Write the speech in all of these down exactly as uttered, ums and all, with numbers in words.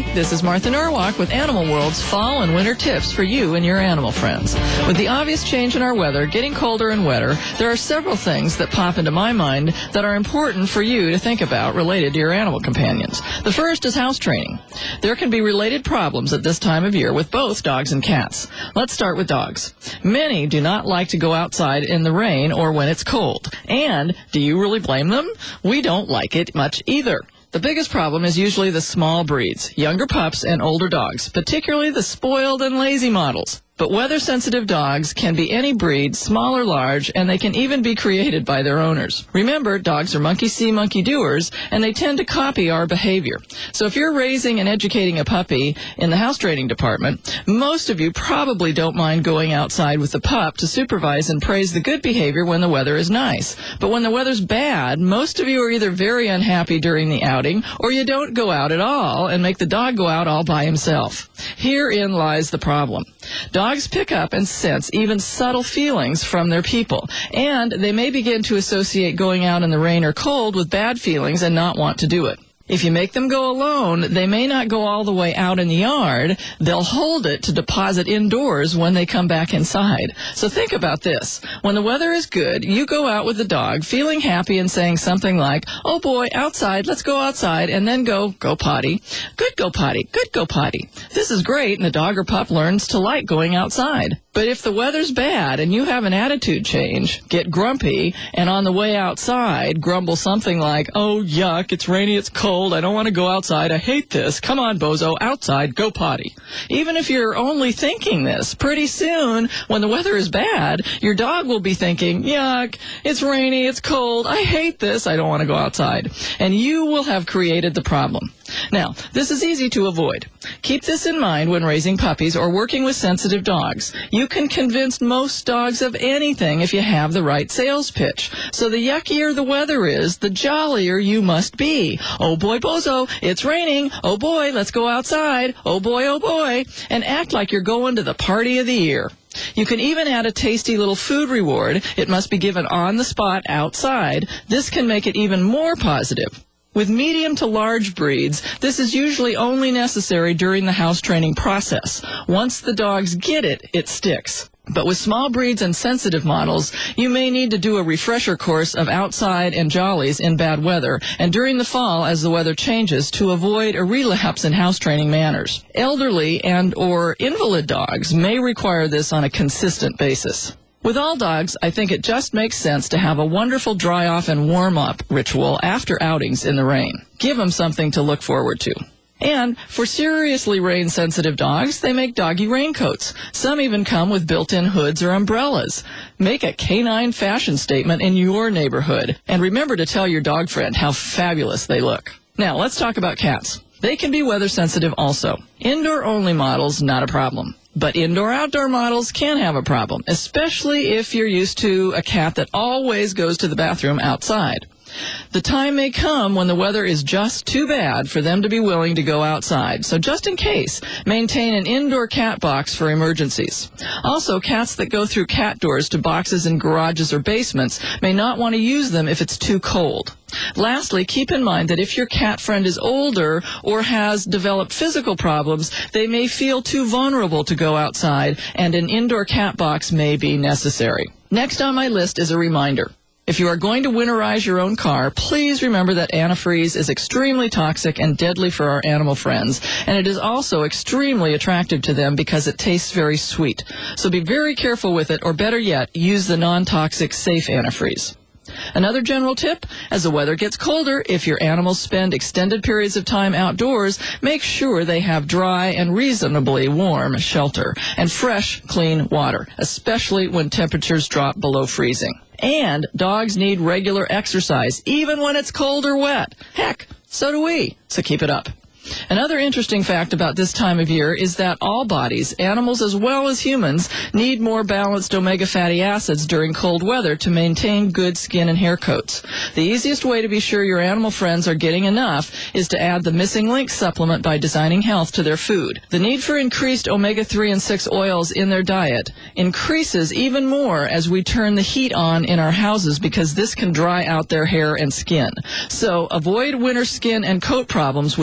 Hi, this is Martha Norwalk with Animal World's fall and winter tips for you and your animal friends. With the obvious change in our weather, getting colder and wetter, there are several things that pop into my mind that are important for you to think about related to your animal companions. The first is house training. There can be related problems at this time of year with both dogs and cats. Let's start with dogs. Many do not like to go outside in the rain or when it's cold. And do you really blame them? We don't like it much either. The biggest problem is usually the small breeds, younger pups and older dogs, particularly the spoiled and lazy models. But weather-sensitive dogs can be any breed, small or large, and they can even be created by their owners. Remember, dogs are monkey-see, monkey-doers, and they tend to copy our behavior. So if you're raising and educating a puppy in the house training department, most of you probably don't mind going outside with the pup to supervise and praise the good behavior when the weather is nice. But when the weather's bad, most of you are either very unhappy during the outing, or you don't go out at all and make the dog go out all by himself. Herein lies the problem. Dogs pick up and sense even subtle feelings from their people, and they may begin to associate going out in the rain or cold with bad feelings and not want to do it. If you make them go alone, they may not go all the way out in the yard. They'll hold it to deposit indoors when they come back inside. So think about this. When the weather is good, you go out with the dog, feeling happy and saying something like, "Oh boy, outside, let's go outside," and then go, "Go potty." "Good, go potty. Good, go potty." This is great, and the dog or pup learns to like going outside. But if the weather's bad and you have an attitude change, get grumpy, and on the way outside grumble something like, "Oh, yuck, it's rainy, it's cold, I don't want to go outside, I hate this, come on, bozo, outside, go potty." Even if you're only thinking this, pretty soon, when the weather is bad, your dog will be thinking, "Yuck, it's rainy, it's cold, I hate this, I don't want to go outside." And you will have created the problem. Now, this is easy to avoid. Keep this in mind when raising puppies or working with sensitive dogs. You can convince most dogs of anything if you have the right sales pitch. So the yuckier the weather is, the jollier you must be. "Oh boy, bozo, it's raining. Oh boy, let's go outside. Oh boy, oh boy." And act like you're going to the party of the year. You can even add a tasty little food reward. It must be given on the spot outside. This can make it even more positive. With medium to large breeds, this is usually only necessary during the house training process. Once the dogs get it, it sticks. But with small breeds and sensitive models, you may need to do a refresher course of outside and jollies in bad weather, and during the fall as the weather changes, to avoid a relapse in house training manners. Elderly and or invalid dogs may require this on a consistent basis. With all dogs, I think it just makes sense to have a wonderful dry-off and warm-up ritual after outings in the rain. Give them something to look forward to. And for seriously rain-sensitive dogs, they make doggy raincoats. Some even come with built-in hoods or umbrellas. Make a canine fashion statement in your neighborhood. And remember to tell your dog friend how fabulous they look. Now, let's talk about cats. They can be weather-sensitive also. Indoor-only models, not a problem. But indoor-outdoor models can have a problem, especially if you're used to a cat that always goes to the bathroom outside. The time may come when the weather is just too bad for them to be willing to go outside. So just in case, maintain an indoor cat box for emergencies. Also, cats that go through cat doors to boxes in garages or basements may not want to use them if it's too cold. Lastly, keep in mind that if your cat friend is older or has developed physical problems, they may feel too vulnerable to go outside, and an indoor cat box may be necessary. Next on my list is a reminder. If you are going to winterize your own car, please remember that antifreeze is extremely toxic and deadly for our animal friends, and it is also extremely attractive to them because it tastes very sweet. So be very careful with it, or better yet, use the non-toxic safe antifreeze. Another general tip, as the weather gets colder, if your animals spend extended periods of time outdoors, make sure they have dry and reasonably warm shelter and fresh, clean water, especially when temperatures drop below freezing. And dogs need regular exercise, even when it's cold or wet. Heck, so do we, so keep it up. Another interesting fact about this time of year is that all bodies, animals as well as humans, need more balanced omega fatty acids during cold weather to maintain good skin and hair coats. The easiest way to be sure your animal friends are getting enough is to add the Missing Link supplement by Designing Health to their food. The need for increased omega three and six oils in their diet increases even more as we turn the heat on in our houses because this can dry out their hair and skin. So avoid winter skin and coat problems with the Missing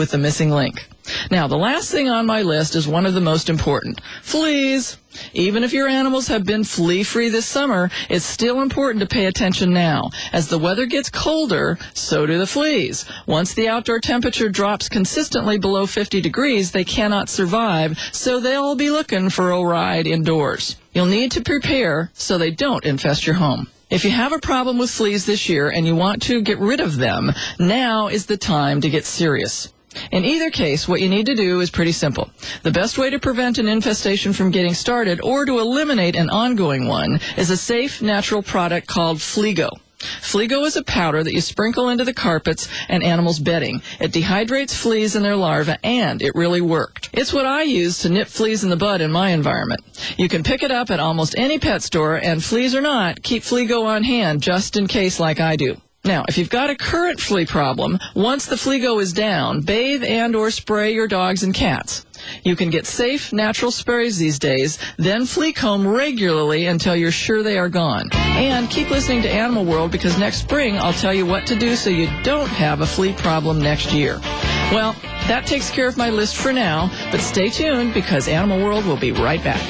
missing link. Now, the last thing on my list is one of the most important. Fleas. Even if your animals have been flea-free this summer, it's still important to pay attention now. As the weather gets colder, so do the fleas. Once the outdoor temperature drops consistently below fifty degrees, they cannot survive, so they'll be looking for a ride indoors. You'll need to prepare so they don't infest your home. If you have a problem with fleas this year and you want to get rid of them, now is the time to get serious. In either case, what you need to do is pretty simple. The best way to prevent an infestation from getting started or to eliminate an ongoing one is a safe, natural product called Fleego. Fleego is a powder that you sprinkle into the carpets and animals' bedding. It dehydrates fleas and their larvae, and it really worked. It's what I use to nip fleas in the bud in my environment. You can pick it up at almost any pet store, and fleas or not, keep Fleego on hand just in case like I do. Now, if you've got a current flea problem, once the Fleego is down, bathe and or spray your dogs and cats. You can get safe, natural sprays these days, then flea comb regularly until you're sure they are gone. And keep listening to Animal World, because next spring I'll tell you what to do so you don't have a flea problem next year. Well, that takes care of my list for now, but stay tuned because Animal World will be right back.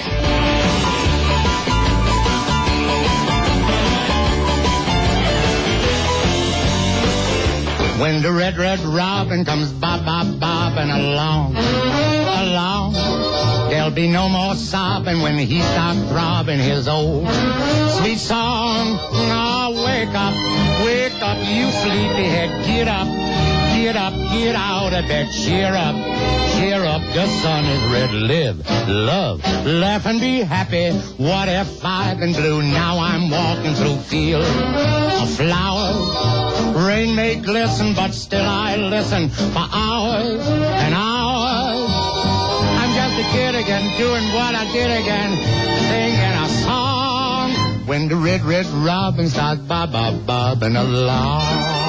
When the red, red robin comes bob, bob, bobbing along, along, there'll be no more sobbing when he stops throbbing his old sweet song. Oh, wake up, wake up, you sleepyhead, get up, get up, get out of bed, cheer up, cheer up, the sun is red, live, love, laugh and be happy. What if I've been blue? Now I'm walking through fields of flowers. Rain may glisten, but still I listen for hours and hours. I'm just a kid again, doing what I did again, singing a song. When the red, red robin starts bob, bob, bobbing along.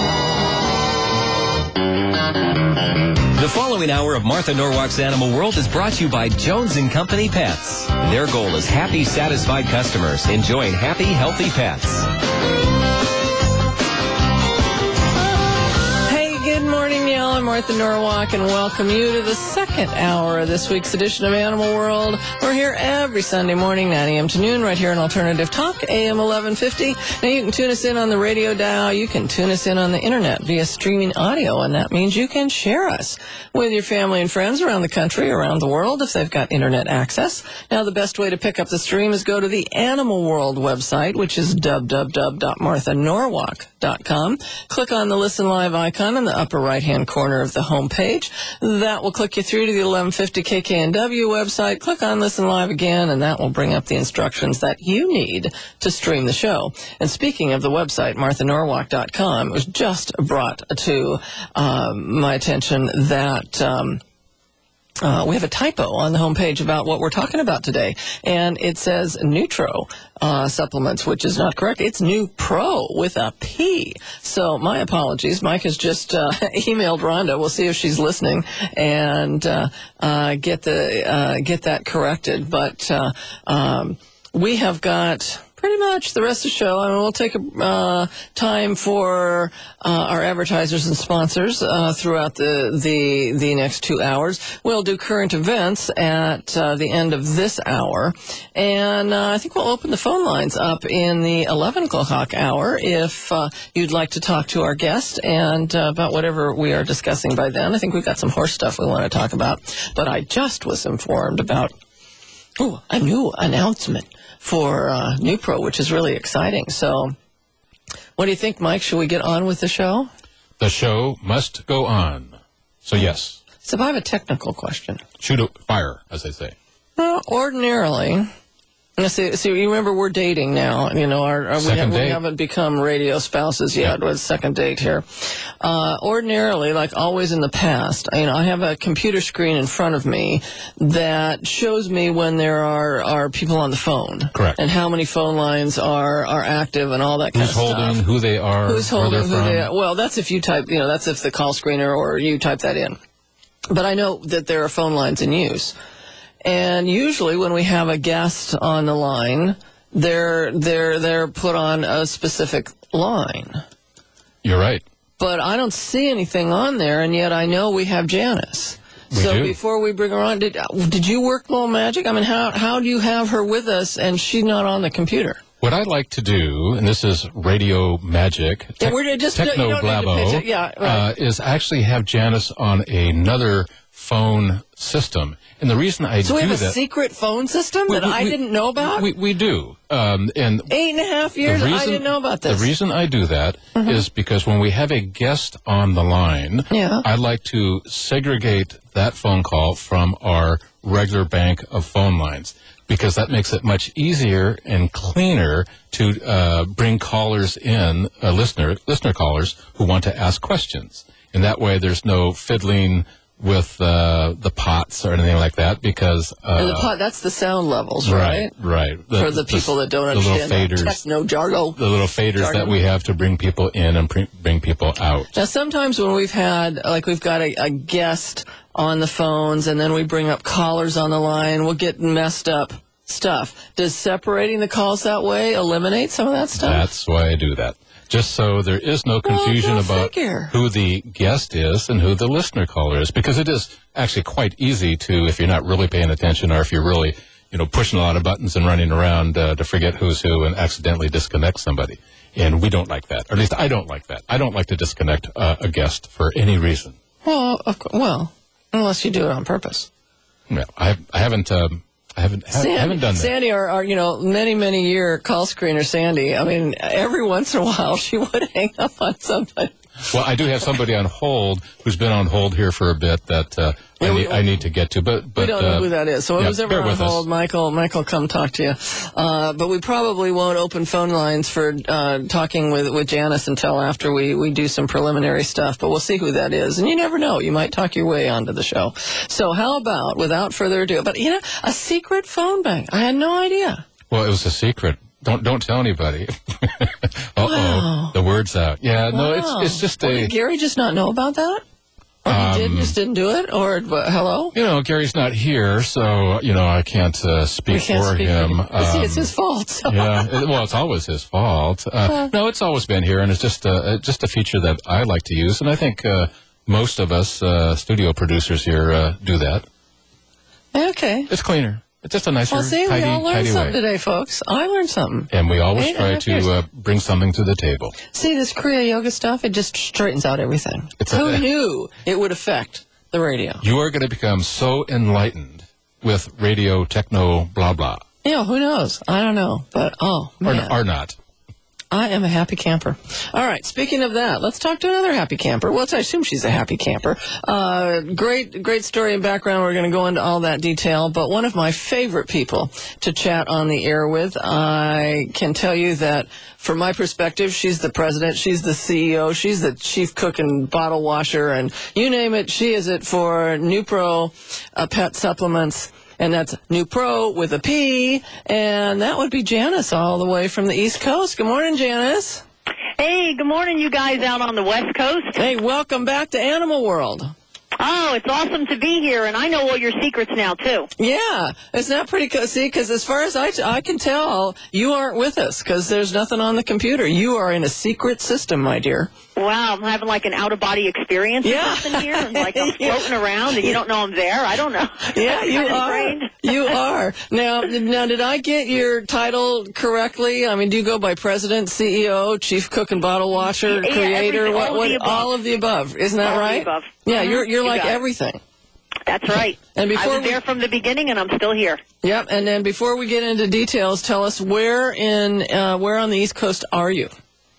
The following hour of Martha Norwalk's Animal World is brought to you by Jones and Company Pets. Their goal is happy, satisfied customers enjoying happy, healthy pets. I'm Martha Norwalk, and welcome you to the second hour of this week's edition of Animal World. We're here every Sunday morning, nine a.m. to noon, right here on Alternative Talk, A M eleven fifty. Now, you can tune us in on the radio dial. You can tune us in on the internet via streaming audio, and that means you can share us with your family and friends around the country, around the world, if they've got internet access. Now, the best way to pick up the stream is go to the Animal World website, which is w w w dot martha norwalk dot com. Click on the Listen Live icon in the upper right-hand corner of the home page. That will click you through to the eleven fifty K K N W website. Click on Listen Live again, and that will bring up the instructions that you need to stream the show. And speaking of the website, martha norwalk dot com, it was just brought to um, my attention that um, Uh, we have a typo on the homepage about what we're talking about today, and it says Nutro uh, supplements, which is not correct. It's Nupro with a P. So my apologies. Mike has just uh, emailed Rhonda. We'll see if she's listening and uh, uh, get the uh, get that corrected. But uh, um, we have got pretty much the rest of the show. I mean, we'll take a uh, time for uh, our advertisers and sponsors uh, throughout the, the the next two hours. We'll do current events at uh, the end of this hour, and uh, I think we'll open the phone lines up in the eleven o'clock hour if uh, you'd like to talk to our guest and uh, about whatever we are discussing by then. I think we've got some horse stuff we want to talk about, but I just was informed about ooh, a new announcement for uh, Nupro, which is really exciting. So what do you think, Mike? Should we get on with the show? The show must go on. So, yes. So I have a technical question. Shoot a fire, as they say. Well, ordinarily... See, see, you remember we're dating now. You know, our, our we, have, we haven't become radio spouses yet. Yeah. With second date here. Uh, ordinarily, like always in the past, you know, I have a computer screen in front of me that shows me when there are, are people on the phone. Correct. And how many phone lines are, are active and all that kind Who's of stuff. Who's holding, who they are, Who's holding, where who they're from. they are. Well, that's if you type, you know, that's if the call screener or you type that in. But I know that there are phone lines in use. And usually when we have a guest on the line, they're they're they're put on a specific line. You're right. But I don't see anything on there, and yet I know we have Janice. We so do. before we bring her on, did did you work Little Magic? I mean, how how do you have her with us and she's not on the computer? What I like to do, and this is radio magic, Yeah, tech- we're just- you don't need to techno-blabo, pitch it. Yeah, right. uh, is actually have Janice on another phone system. And the reason I So we do have a that... secret phone system We- that we- I we- didn't know about? We, we do. Um, and Eight and a half years, the I reason- didn't know about this. The reason I do that is because when we have a guest on the line, Yeah. I like to segregate that phone call from our regular bank of phone lines, because that makes it much easier and cleaner to uh, bring callers in, uh, listener listener callers who want to ask questions. And that way there's no fiddling with uh, the pots or anything like that, because... Uh, And the pot, that's the sound levels, right? Right, right. For the people that don't the little understand that faders. techno jargon. The little faders Jargon. that we have to bring people in and pre- bring people out. Now, sometimes when we've had, like, we've got a, a guest on the phones and then we bring up callers on the line, we'll get messed up stuff. Does separating the calls that way eliminate some of that stuff? That's why I do that. Just so there is no confusion go about figure. who the guest is and who the listener caller is, because it is actually quite easy to, if you're not really paying attention or if you're really, you know, pushing a lot of buttons and running around uh, to forget who's who and accidentally disconnect somebody. And we don't like that. Or at least I don't like that. I don't like to disconnect uh, a guest for any reason. Well, of course, well, unless you do it on purpose. No, I, I haven't... Um, I haven't, ha- Sandy, haven't done that. Sandy, our, our, you know, many, many year call screener, Sandy, I mean, every once in a while she would hang up on somebody. Well, I do have somebody on hold who's been on hold here for a bit that uh, Yeah, I, we need, don't- I need to get to. But, but We don't know uh, who that is. So yeah, who's ever bear on with us. hold, Michael, Michael, come talk to you. Uh, but we probably won't open phone lines for uh, talking with, with Janice until after we, we do some preliminary stuff. But we'll see who that is. And you never know. You might talk your way onto the show. So how about, without further ado, but, you know, a secret phone bank. I had no idea. Well, it was a secret. Don't don't tell anybody. Uh oh, Wow. the word's out. Yeah, no, it's Wow. it's just Well, a. did Gary just not know about that? Or he did, just didn't do it? Or, but, hello? You know, Gary's not here, so you know I can't uh, speak We can't for speak him. for him. See, it's Um, his fault. So. yeah, it, well, it's always his fault. Uh, no, it's always been here, and it's just a just a feature that I like to use, and I think uh, most of us uh, studio producers here uh, do that. Okay. It's cleaner. It's just a nicer, Well, see, tidy, we all learned tidy something way. today, folks. I learned something. And we always Eight and a try half years. to uh, bring something to the table. See, this Kriya Yoga stuff, it just straightens out everything. It's a- Who knew it would affect the radio? You are going to become so enlightened with radio, techno, blah, blah. Yeah, who knows? I don't know. But, oh, Or, man. or not. I am a happy camper. All right, speaking of that, let's talk to another happy camper. Well, I assume she's a happy camper. Uh, great, great story and background. We're going to go into all that detail. But one of my favorite people to chat on the air with, I can tell you that from my perspective, she's the president, she's the C E O, she's the chief cook and bottle washer, and you name it, she is it for Nupro uh, Pet Supplements. And that's New Pro with a P, and that would be Janice all the way from the East Coast. Good morning, Janice. Hey, good morning, you guys out on the West Coast. Hey, welcome back to Animal World. Oh, it's awesome to be here, and I know all your secrets now, too. Yeah, isn't that pretty cool? See, because as far as I, I can tell, you aren't with us because there's nothing on the computer. You are in a secret system, my dear. Wow, I'm having like an out-of-body experience Yeah. or something here, and like I'm floating around, and you don't know I'm there. I don't know. Yeah, you Kinda are. strange. You are. Now, now, did I get your title correctly? I mean, do you go by president, C E O, chief cook and bottle washer, Yeah, creator? everything, what? all of What? the above. All of the above. Isn't that All of the right? above. Yeah, Mhm, you're you're you like got it. everything. That's right. And before I was we- there from the beginning, and I'm still here. Yep. And then before we get into details, tell us where in uh, where on the East Coast are you?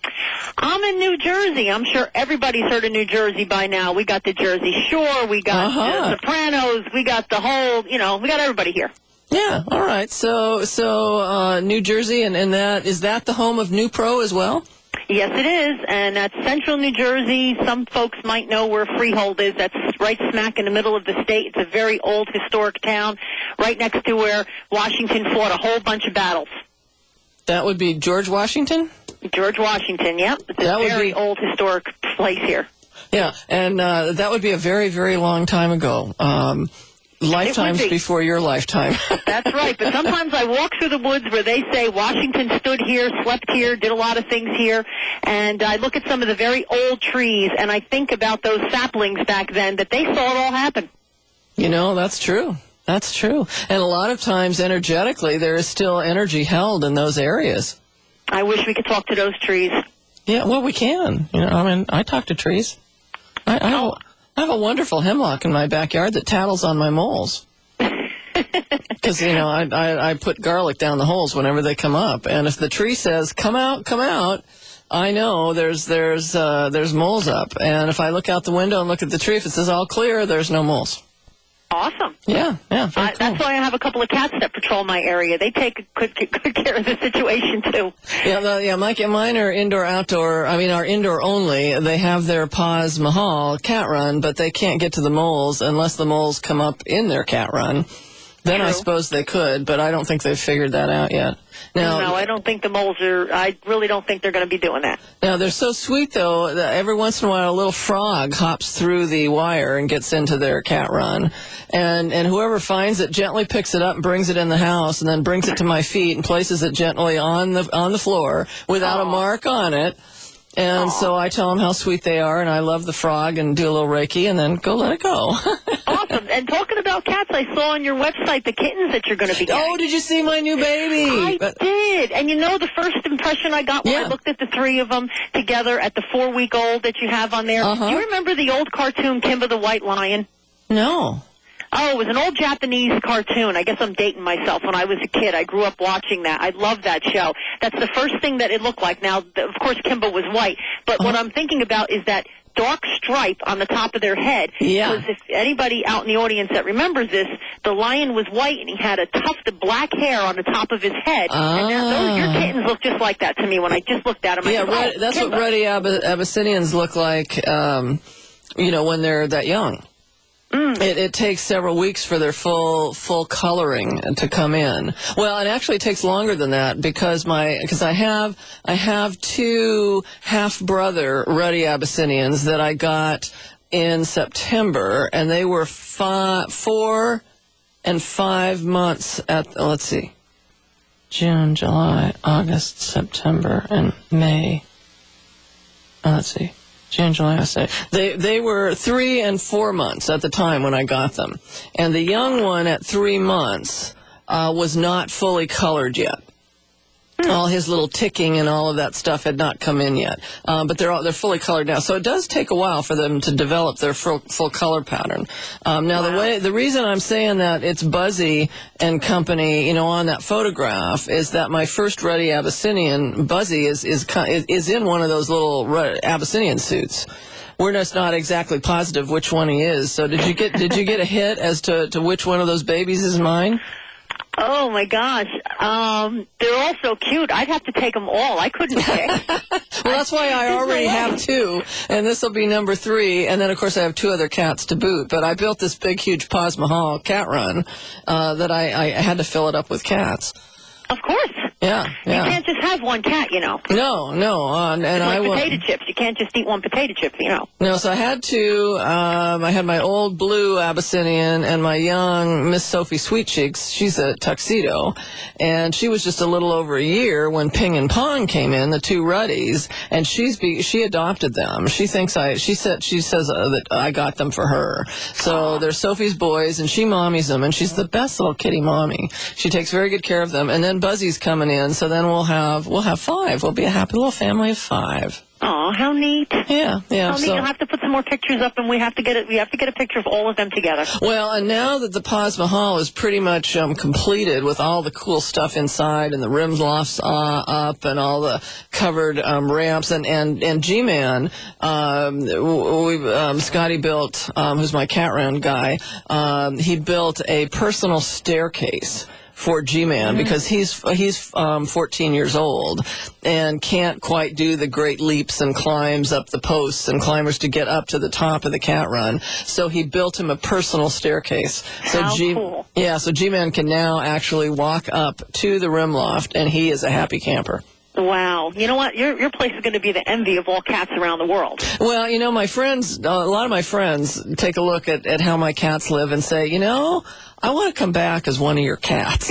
I'm in New Jersey. I'm sure everybody's heard of New Jersey by now. We got the Jersey Shore. We got Uh-huh. the Sopranos. We got the whole, you know, we got everybody here. Yeah. All right. So so uh, New Jersey, and, and that is that the home of New Pro as well? Yes, it is, and that's central New Jersey. Some folks might know where Freehold is. That's right smack in the middle of the state. It's a very old historic town, right next to where Washington fought a whole bunch of battles. That would be George Washington? George Washington, yep. It's That a would very be- old historic place here. Yeah. And uh, that would be a very, very long time ago. Um, lifetimes be. before your lifetime. That's right, but sometimes I walk through the woods where they say Washington stood here, slept here, did a lot of things here, and I look at some of the very old trees, and I think about those saplings back then, that they saw it all happen. You know, that's true. That's true. And a lot of times, energetically, there is still energy held in those areas. I wish we could talk to those trees. Yeah, well, we can. You know, I mean, I talk to trees. I, I, have, I have a wonderful hemlock in my backyard that tattles on my moles. Because, you know, I, I, I put garlic down the holes whenever they come up. And if the tree says, come out, come out, I know there's there's uh, there's moles up. And if I look out the window and look at the tree, if it says all clear, there's no moles. Awesome. Yeah, yeah, very I, cool. That's why I have a couple of cats that patrol my area. They take good, good care of the situation, too. Yeah, the, yeah, Mike, mine are indoor, outdoor. I mean, are indoor only. They have their Paz Mahal cat run, but they can't get to the moles unless the moles come up in their cat run. Then True. I suppose they could, but I don't think they've figured that out yet. Now, no, I don't think the moles are, I really don't think they're going to be doing that. Now, they're so sweet, though, that every once in a while a little frog hops through the wire and gets into their cat run. And, and whoever finds it gently picks it up and brings it in the house and then brings it to my feet and places it gently on the on the floor without Aww. a mark on it. And Aww. so I tell them how sweet they are, and I love the frog, and do a little Reiki, and then go let it go. Awesome. And talking about cats, I saw on your website the kittens that you're going to be getting. Oh, did you see my new baby? I But- did. And you know the first impression I got when Yeah. I looked at the three of them together at the four-week-old that you have on there? Uh-huh. Do you remember the old cartoon Kimba the White Lion? No. Oh, it was an old Japanese cartoon. I guess I'm dating myself. When I was a kid, I grew up watching that. I loved that show. That's the first thing that it looked like. Now, th- of course, Kimba was white. But what I'm thinking about is that dark stripe on the top of their head. Yeah. Because if anybody out in the audience that remembers this, the lion was white and he had a tuft of black hair on the top of his head. And now those, your Ah. kittens look just like that to me when I just looked at them. I Yeah, said, red, oh, that's Kimba. what ruddy Ab- Abyssinians look like, um, you know, when they're that young. Mm. It, it takes several weeks for their full full coloring to come in. Well, it actually takes longer than that because my because I have I have two half brother ruddy Abyssinians that I got in September, and they were five, four and five months at. Let's see, June, July, August, September, and May. Uh, let's see. June, July, I say. They they were three and four months at the time when I got them. And the young one at three months uh, was not fully colored yet. All his little ticking and all of that stuff had not come in yet. Um, but they're all, they're fully colored now. So it does take a while for them to develop their full, full color pattern. Um, now, the way the reason I'm saying that it's Buzzy and company, you know, on that photograph is that my first ruddy Abyssinian, Buzzy, is is is, is in one of those little ru- Abyssinian suits. We're just not exactly positive which one he is. So did you get did you get a hit as to, to which one of those babies is mine? Oh, my gosh. Um, they're all so cute. I'd have to take them all. I couldn't pick. Well, that's why I already have two, and this will be number three. And then, of course, I have two other cats to boot. But I built this big, huge Paz Mahal cat run uh, that I, I had to fill it up with cats. Of course. Yeah, You yeah. can't just have one cat, you know. No, no, uh, and It's I like will. potato chips. You can't just eat one potato chip, you know. No, so I had two. Um, I had my old blue Abyssinian and my young Miss Sophie Sweet Cheeks. She's a tuxedo, and she was just a little over a year when Ping and Pong came in, the two Ruddies, and she's be, she adopted them. She thinks I. She said she says uh, that I got them for her. So they're Sophie's boys, and she mommies them, and she's the best little kitty mommy. She takes very good care of them. And then Buzzy's coming in, so then we'll have we'll have five. We'll be a happy little family of five. Oh, how neat! Yeah, yeah. How neat! so- You'll have to put some more pictures up, and we have to get it. We have to get a picture of all of them together. Well, and now that the Paz Mahal is pretty much um, completed with all the cool stuff inside and the rim lofts uh, up and all the covered um, ramps, and, and, and G-Man, um, we, um, Scotty built, um, who's my cat run guy, um, he built a personal staircase for G-Man because he's he's um, fourteen years old and can't quite do the great leaps and climbs up the posts and climbers to get up to the top of the cat run. So he built him a personal staircase. So How G- cool. Yeah, so G-Man can now actually walk up to the rim loft, and he is a happy camper. Wow! You know what? Your your place is going to be the envy of all cats around the world. Well, you know, my friends, a lot of my friends take a look at, at how my cats live and say, you know, I want to come back as one of your cats.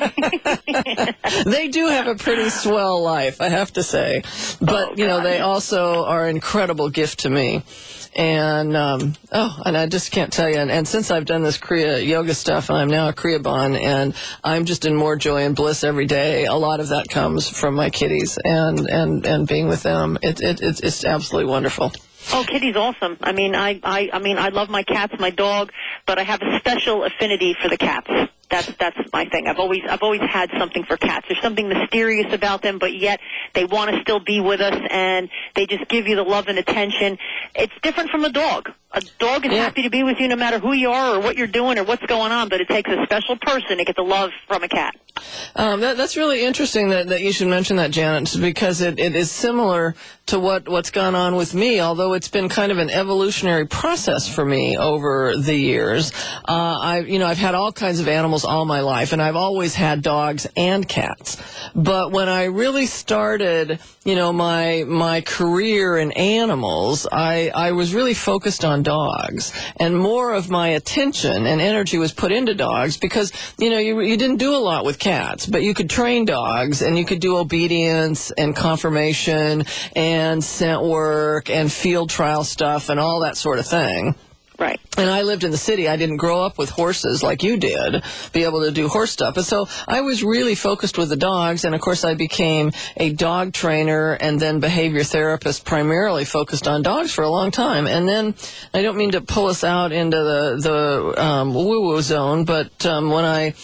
They do have a pretty swell life, I have to say. But, Oh, you know, God. they also are an incredible gift to me. And, um, oh, and I just can't tell you. And, and since I've done this Kriya yoga stuff, I'm now a Kriya Bon, and I'm just in more joy and bliss every day. A lot of that comes from my kitties and, and, and being with them. It, it, it's, it's absolutely wonderful. Oh, Kitty's awesome. I mean, I, I, I mean, I love my cats, my dog, but I have a special affinity for the cats. That's that's my thing. I've always I've always had something for cats. There's something mysterious about them, but yet they want to still be with us, and they just give you the love and attention. It's different from a dog. A dog is Yeah. happy to be with you no matter who you are or what you're doing or what's going on, but it takes a special person to get the love from a cat. Um, that, that's really interesting that, that you should mention that, Janet, because it, it is similar to what, what's gone on with me, although it's been kind of an evolutionary process for me over the years. Uh, I, you know, I've had all kinds of animals all my life, and I've always had dogs and cats. But when I really started, you know, my my career in animals, I, I was really focused on dogs, and more of my attention and energy was put into dogs because, you know, you, you didn't do a lot with cats, but you could train dogs, and you could do obedience and confirmation and scent work and field trial stuff and all that sort of thing. Right. And I lived in the city. I didn't grow up with horses like you did, be able to do horse stuff. And so I was really focused with the dogs. And, of course, I became a dog trainer and then behavior therapist, primarily focused on dogs for a long time. And then I don't mean to pull us out into the, the um, woo-woo zone, but um, when I,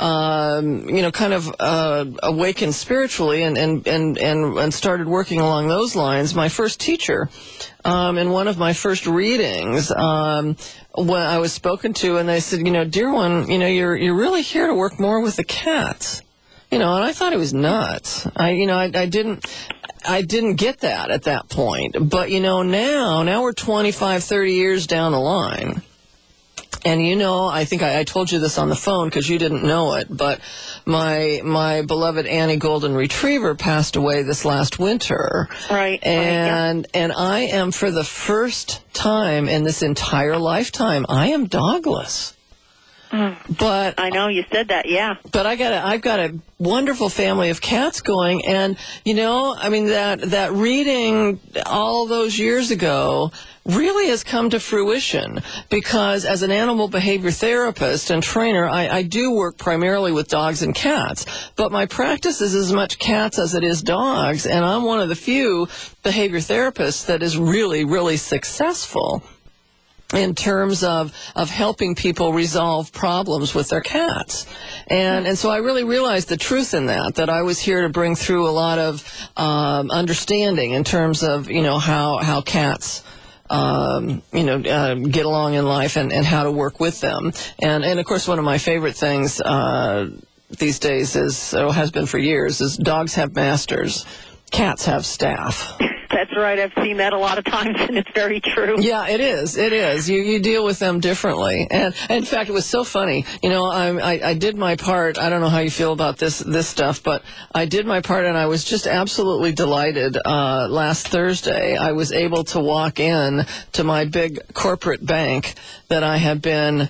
um, you know, kind of uh, awakened spiritually and, and, and, and, and started working along those lines, my first teacher, Um, in one of my first readings, um, when I was spoken to, and they said, you know, dear one, you know, you're you're really here to work more with the cats, you know, and I thought it was nuts. I, you know, I, I didn't, I didn't get that at that point. But you know, now, now we're twenty-five, thirty years down the line. And you know, I think I, I told you this on the phone because you didn't know it, but my my beloved Annie Golden Retriever passed away this last winter. Right. And right, yeah. and I am, for the first time in this entire lifetime, I am dogless. Mm. But I know you said that, yeah. but I got a, I've got a wonderful family of cats going, and you know, I mean, that that reading all those years ago really has come to fruition, because as an animal behavior therapist and trainer, I, I do work primarily with dogs and cats, but my practice is as much cats as it is dogs, and I'm one of the few behavior therapists that is really, really successful in terms of, of helping people resolve problems with their cats. And and so I really realized the truth in that, that I was here to bring through a lot of um, understanding in terms of, you know, how, how cats Um, you know, uh, get along in life and, and how to work with them. And, and of course, one of my favorite things uh, these days is, or has been for years, is dogs have masters, cats have staff. That's right. I've seen that a lot of times, and it's very true. Yeah, it is. It is. You you deal with them differently. And, and in fact, it was so funny. You know, I, I I did my part. I don't know how you feel about this this stuff, but I did my part, and I was just absolutely delighted. Uh, last Thursday, I was able to walk in to my big corporate bank that I have been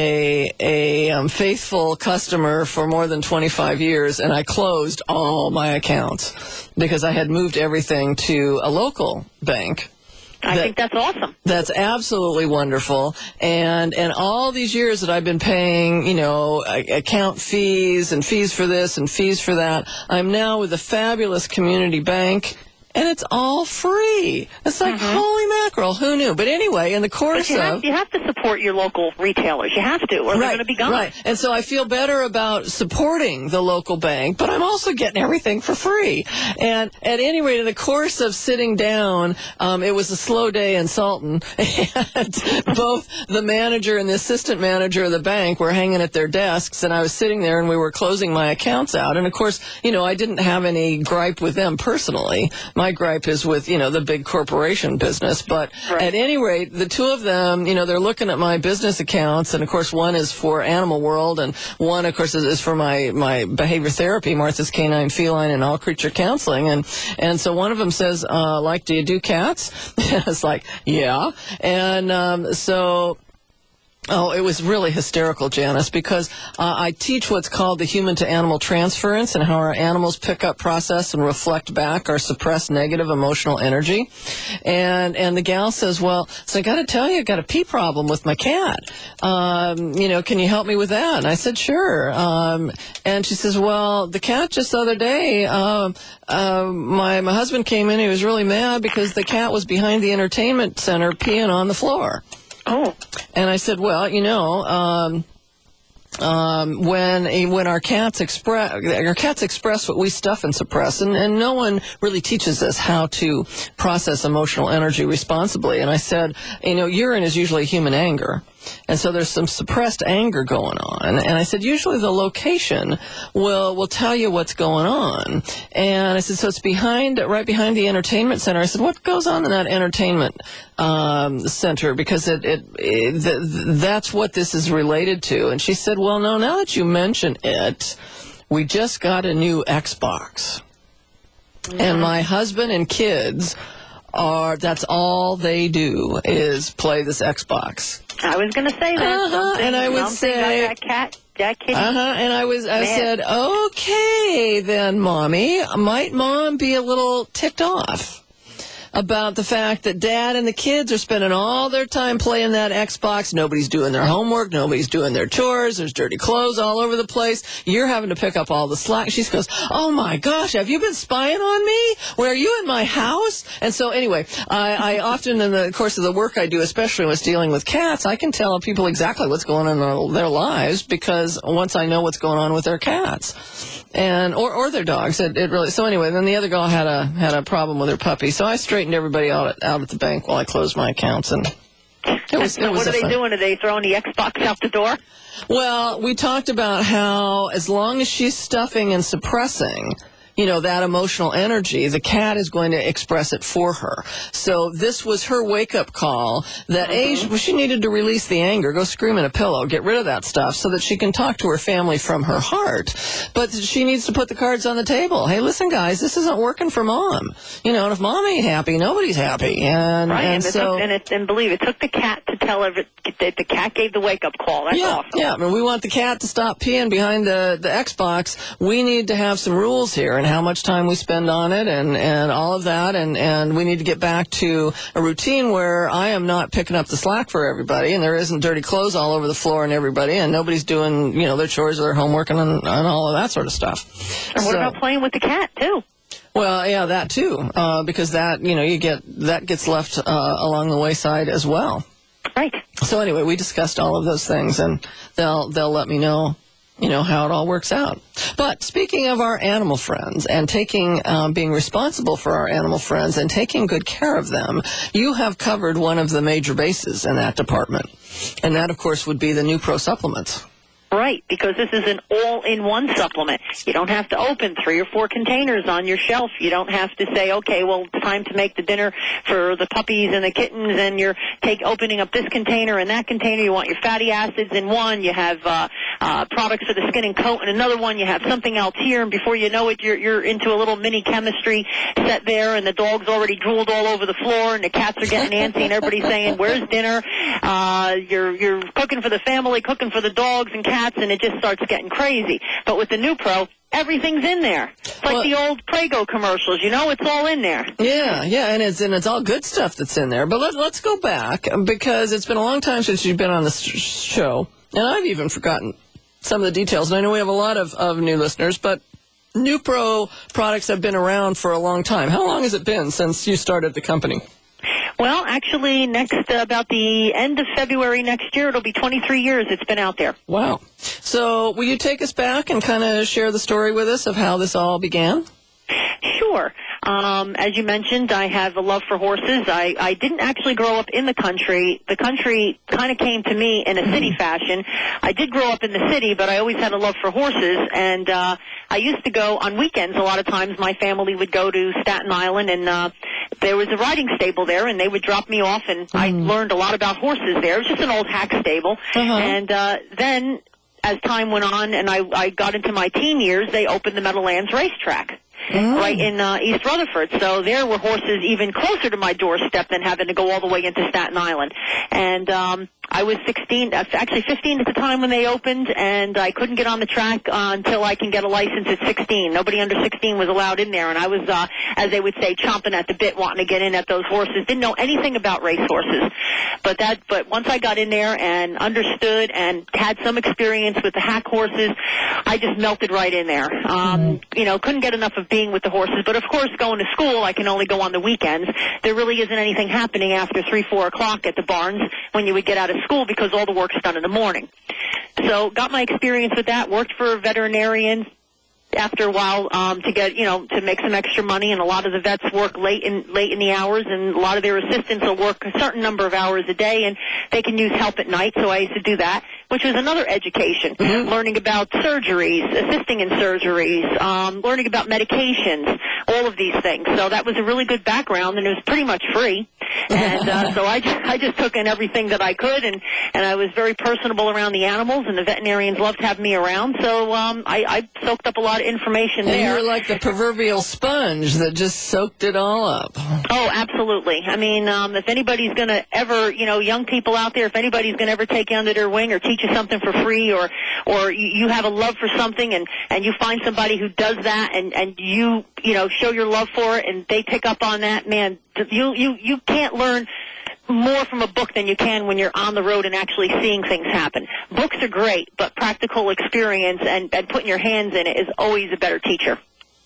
a a um, faithful customer for more than twenty-five years, and I closed all my accounts because I had moved everything to a local bank. I that, think that's awesome. That's absolutely wonderful. And and all these years that I've been paying, you know, account fees and fees for this and fees for that, I'm now with a fabulous community bank. And it's all free. It's like, mm-hmm. holy mackerel, who knew? But anyway, in the course But you have, of... you have to support your local retailers. You have to, or they're Right, going to be gone. right. And so I feel better about supporting the local bank, but I'm also getting everything for free. And at any rate, in the course of sitting down, um, it was a slow day in Sultan, and both the manager and the assistant manager of the bank were hanging at their desks, and I was sitting there, and we were closing my accounts out. And, of course, you know, I didn't have any gripe with them personally. My gripe is with, you know, the big corporation business. But right. at any rate, the two of them, you know, they're looking at my business accounts. And, of course, one is for Animal World. And one, of course, is, is for my, my behavior therapy, Martha's Canine, Feline, and All Creature Counseling. And, and so one of them says, uh, like, do you do cats? It's like, yeah. And um, so... Oh, it was really hysterical, Janice, because uh, I teach what's called the human-to-animal transference and how our animals pick up, process, and reflect back our suppressed negative emotional energy. And and the gal says, well, so I got to tell you, I got a pee problem with my cat. Um, you know, can you help me with that? And I said, sure. Um, and she says, well, the cat just the other day, uh, uh, my, my husband came in, he was really mad because the cat was behind the entertainment center peeing on the floor. Oh. And I said, well, you know, um, um, when when our cats express our cats express what we stuff and suppress, and, and no one really teaches us how to process emotional energy responsibly. And I said, you know, urine is usually human anger. And so there's some suppressed anger going on. And I said, usually the location will will tell you what's going on. And I said, so it's behind, right behind the entertainment center. I said, what goes on in that entertainment um, center? Because it, it, it th- that's what this is related to. And she said, well, no, now that you mention it, we just got a new Xbox. Mm-hmm. And my husband and kids are, that's all they do is play this Xbox. I was going to say that. Uh-huh, and I would say, that cat, that kitty. Uh-huh, and I was, I said, okay, then, Mommy, might Mom be a little ticked off about the fact that Dad and the kids are spending all their time playing that Xbox. Nobody's doing their homework. Nobody's doing their chores. There's dirty clothes all over the place. You're having to pick up all the slack. She goes, oh, my gosh, have you been spying on me? Where are you in my house? And so, anyway, I, I often, in the course of the work I do, especially when it's dealing with cats, I can tell people exactly what's going on in their, their lives because once I know what's going on with their cats. And or or their dogs. It, it really. So anyway, then the other girl had a had a problem with her puppy. So I straightened everybody out at, out at the bank while I closed my accounts, and it was. It so was what are they fun. doing? Are they throwing the Xbox out the door? Well, we talked about how as long as she's stuffing and suppressing, you know, that emotional energy, the cat is going to express it for her. So this was her wake-up call that, mm-hmm. A, she needed to release the anger, go scream in a pillow, get rid of that stuff so that she can talk to her family from her heart. But she needs to put the cards on the table. Hey, listen, guys, this isn't working for Mom. You know, and if Mom ain't happy, nobody's happy. And, right, and, and, so... It took, and, it, and believe it, took the cat to tell her that the cat gave the wake-up call. That's yeah, awesome. Yeah, I mean, we want the cat to stop peeing behind the, the Xbox. We need to have some rules here and how much time we spend on it and, and all of that, and, and we need to get back to a routine where I am not picking up the slack for everybody, and there isn't dirty clothes all over the floor and everybody, and nobody's doing, you know, their chores or their homework and, and all of that sort of stuff. And what so, about playing with the cat, too? Well, yeah, that too, uh, because that, you know, you get, that gets left uh, along the wayside as well. Right. So anyway, we discussed all of those things, and they'll they'll let me know, you know, how it all works out. But speaking of our animal friends and taking, um, being responsible for our animal friends and taking good care of them, you have covered one of the major bases in that department. And that, of course, would be the Nupro supplements. Right, because this is an all-in-one supplement. You don't have to open three or four containers on your shelf. You don't have to say, okay, well, it's time to make the dinner for the puppies and the kittens, and you're take opening up this container and that container. You want your fatty acids in one. You have uh, uh, products for the skin and coat in another one. You have something else here, and before you know it, you're, you're into a little mini chemistry set there, and the dog's already drooled all over the floor, and the cats are getting antsy, and everybody's saying, where's dinner? Uh, you're, you're cooking for the family, cooking for the dogs and cats, and it just starts getting crazy. But with the Nupro, everything's in there. It's like well, the old Prego commercials, you know, it's all in there. Yeah, yeah, and it's and it's all good stuff that's in there. But let, let's go back, because it's been a long time since you've been on this show, and I've even forgotten some of the details. And I know we have a lot of, of new listeners, but Nupro products have been around for a long time. How long has it been since you started the company? Well, actually, next uh, about the end of February next year, it'll be twenty-three years it's been out there. Wow. So will you take us back and kind of share the story with us of how this all began? Sure. Um, as you mentioned, I have a love for horses. I, I didn't actually grow up in the country. The country kind of came to me in a city fashion. I did grow up in the city, but I always had a love for horses. And uh, I used to go on weekends. A lot of times my family would go to Staten Island, and uh, there was a riding stable there, and they would drop me off, and mm. I learned a lot about horses there. It was just an old hack stable. Uh-huh. And uh, then as time went on and I, I got into my teen years, they opened the Meadowlands racetrack. Oh. Right in uh, East Rutherford. So there were horses even closer to my doorstep than having to go all the way into Staten Island. And um, I was sixteen, uh, actually fifteen at the time when they opened, and I couldn't get on the track uh, until I can get a license at sixteen. Nobody under sixteen was allowed in there, and I was, uh, as they would say, chomping at the bit, wanting to get in at those horses. Didn't know anything about race horses, but that, but once I got in there and understood and had some experience with the hack horses, I just melted right in there. Um, mm-hmm. You know, couldn't get enough of being with the horses, but of course, going to school, I can only go on the weekends. There really isn't anything happening after three, four o'clock at the barns when you would get out of school because all the work's done in the morning. So got my experience with that, worked for a veterinarian after a while um, to get, you know, to make some extra money, and a lot of the vets work late in late in the hours, and a lot of their assistants will work a certain number of hours a day, and they can use help at night, so I used to do that, which was another education, mm-hmm. learning about surgeries, assisting in surgeries, um, learning about medications, all of these things. So that was a really good background, and it was pretty much free. And uh, so I just, I just took in everything that I could, and, and I was very personable around the animals, and the veterinarians loved having me around. So um, I, I soaked up a lot of information and there. You were like the proverbial sponge that just soaked it all up. Oh, absolutely. I mean, um, if anybody's going to ever, you know, young people out there, if anybody's going to ever take you under their wing or teach you something for free, or or you, you have a love for something, and, and you find somebody who does that, and, and you, you know, show your love for it, and they pick up on that, man, you you you can't learn more from a book than you can when you're on the road and actually seeing things happen. Books are great, but practical experience and, and putting your hands in it is always a better teacher.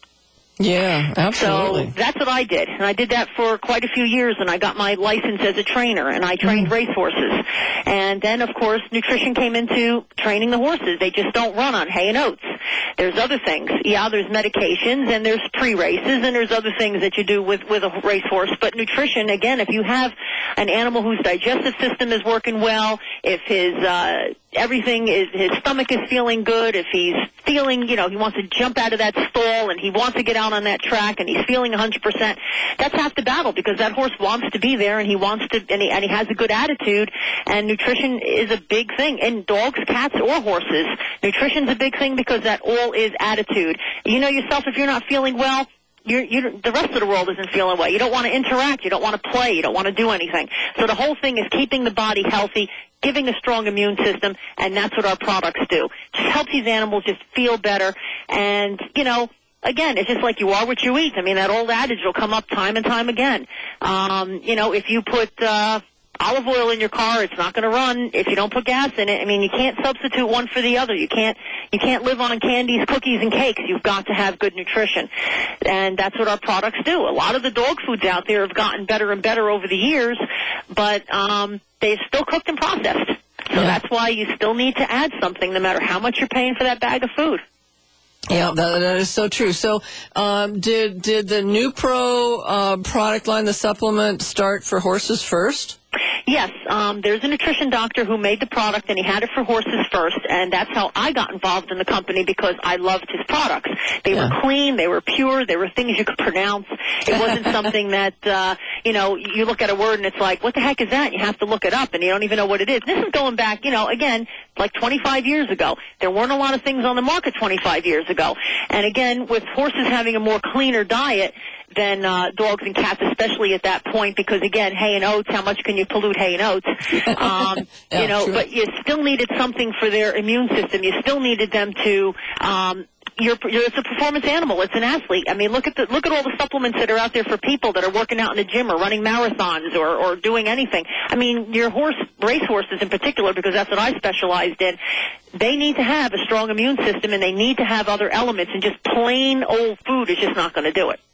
Yeah, absolutely. So that's what I did, and I did that for quite a few years, and I got my license as a trainer, and I trained mm. racehorses. And then, of course, nutrition came into training the horses. They just don't run on hay and oats. There's other things. Yeah, there's medications, and there's pre-races, and there's other things that you do with, with a racehorse. But nutrition, again, if you have an animal whose digestive system is working well, if his uh, everything is, his stomach is feeling good, if he's feeling, you know, he wants to jump out of that stall and he wants to get out on that track and he's feeling one hundred percent, that's half the battle, because that horse wants to be there and he wants to, and he, and he has a good attitude, and nutrition is a big thing in dogs, cats, or horses. Nutrition's a big thing because that all is attitude. You know yourself, if you're not feeling well, You're, you're, the rest of the world isn't feeling well. You don't want to interact. You don't want to play. You don't want to do anything. So the whole thing is keeping the body healthy, giving a strong immune system, and that's what our products do. Just helps these animals just feel better. And, you know, again, it's just like you are what you eat. I mean, that old adage will come up time and time again. Um, you know, if you put uh, olive oil in your car, it's not going to run if you don't put gas in it. I mean, you can't substitute one for the other. You can't you can't live on candies, cookies, and cakes. You've got to have good nutrition. And that's what our products do. A lot of the dog foods out there have gotten better and better over the years, but um, they're still cooked and processed. So yeah. that's why you still need to add something no matter how much you're paying for that bag of food. Yeah, that, that is so true. So um, did, did the NuPro uh, product line, the supplement, start for horses first? Yes, um, there's a nutrition doctor who made the product, and he had it for horses first, and that's how I got involved in the company, because I loved his products. They yeah. were clean, they were pure, they were things you could pronounce. It wasn't something that, uh, you know, you look at a word and it's like, what the heck is that? And you have to look it up, and you don't even know what it is. This is going back, you know, again, like twenty-five years ago. There weren't a lot of things on the market twenty-five years ago. And again, with horses having a more cleaner diet than uh, dogs and cats, especially at that point, because again, hay and oats, how much can you pollute hay and oats? Um, yeah, you know, true. but you still needed something for their immune system. You still needed them to. Um, You're, you're, it's a performance animal. It's an athlete. I mean, look at the look at all the supplements that are out there for people that are working out in the gym or running marathons or, or doing anything. I mean, your horse, race horses in particular, because that's what I specialized in, they need to have a strong immune system, and they need to have other elements, and just plain old food is just not going to do it.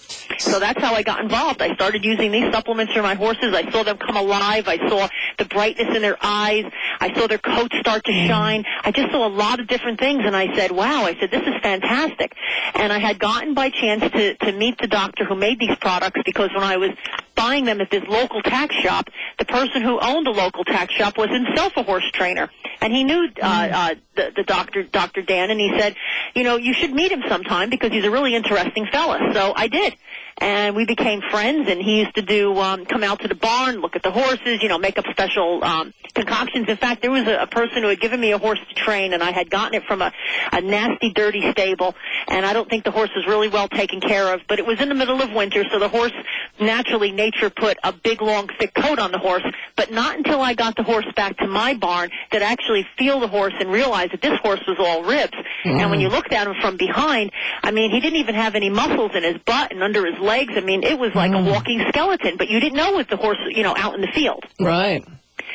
So that's how I got involved. I started using these supplements for my horses. I saw them come alive. I saw the brightness in their eyes. I saw their coats start to shine. I just saw a lot of different things, and I said, wow, I said, this is fantastic. And I had gotten by chance to, to meet the doctor who made these products, because when I was buying them at this local tack shop, the person who owned the local tack shop was himself a horse trainer. And he knew uh, uh, the, the doctor, Doctor Dan, and he said, you know, you should meet him sometime because he's a really interesting fella. So I did. And we became friends, and he used to do um, come out to the barn, look at the horses, you know, make up special um, concoctions. In fact, there was a, a person who had given me a horse to train, and I had gotten it from a, a nasty, dirty stable, and I don't think the horse was really well taken care of. But it was in the middle of winter, so the horse naturally nature put a big, long, thick coat on the horse, but not until I got the horse back to my barn did I actually feel the horse and realize that this horse was all ribs. Mm. And when you looked at him from behind, I mean, he didn't even have any muscles in his butt and under his legs. I mean, it was like mm. a walking skeleton, but you didn't know with the horse, you know, out in the field. Right.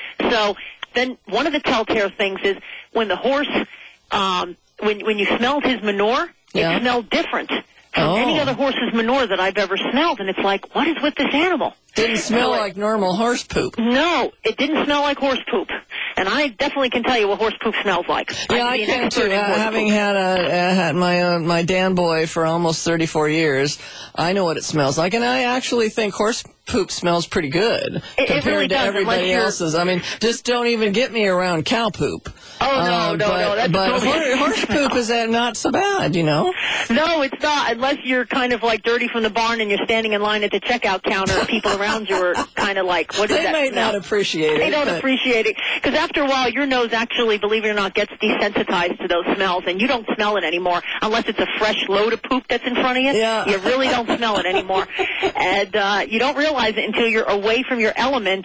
So then one of the telltale things is when the horse, um, when when you smelled his manure, yeah. it smelled different from oh. any other horse's manure that I've ever smelled. And it's like, what is with this animal? Didn't smell like normal horse poop. No, it didn't smell like horse poop. And I definitely can tell you what horse poop smells like. Yeah, I, I can too. Uh, having poop. had a, uh, had my uh, my Dan boy for almost thirty-four years, I know what it smells like, and I actually think horse poop smells pretty good it, compared it really to does, everybody else's. I mean, just don't even get me around cow poop. Oh no, uh, no, but, no, that's but totally horse, horse poop is uh, not so bad, you know. No, it's not, unless you're kind of like dirty from the barn and you're standing in line at the checkout counter and people around you are kind of like, what is they that may smell? not appreciate it. They don't but... appreciate it. Because after a while, your nose actually, believe it or not, gets desensitized to those smells, and you don't smell it anymore unless it's a fresh load of poop that's in front of you. Yeah. You really don't smell it anymore. And uh, you don't realize it until you're away from your element.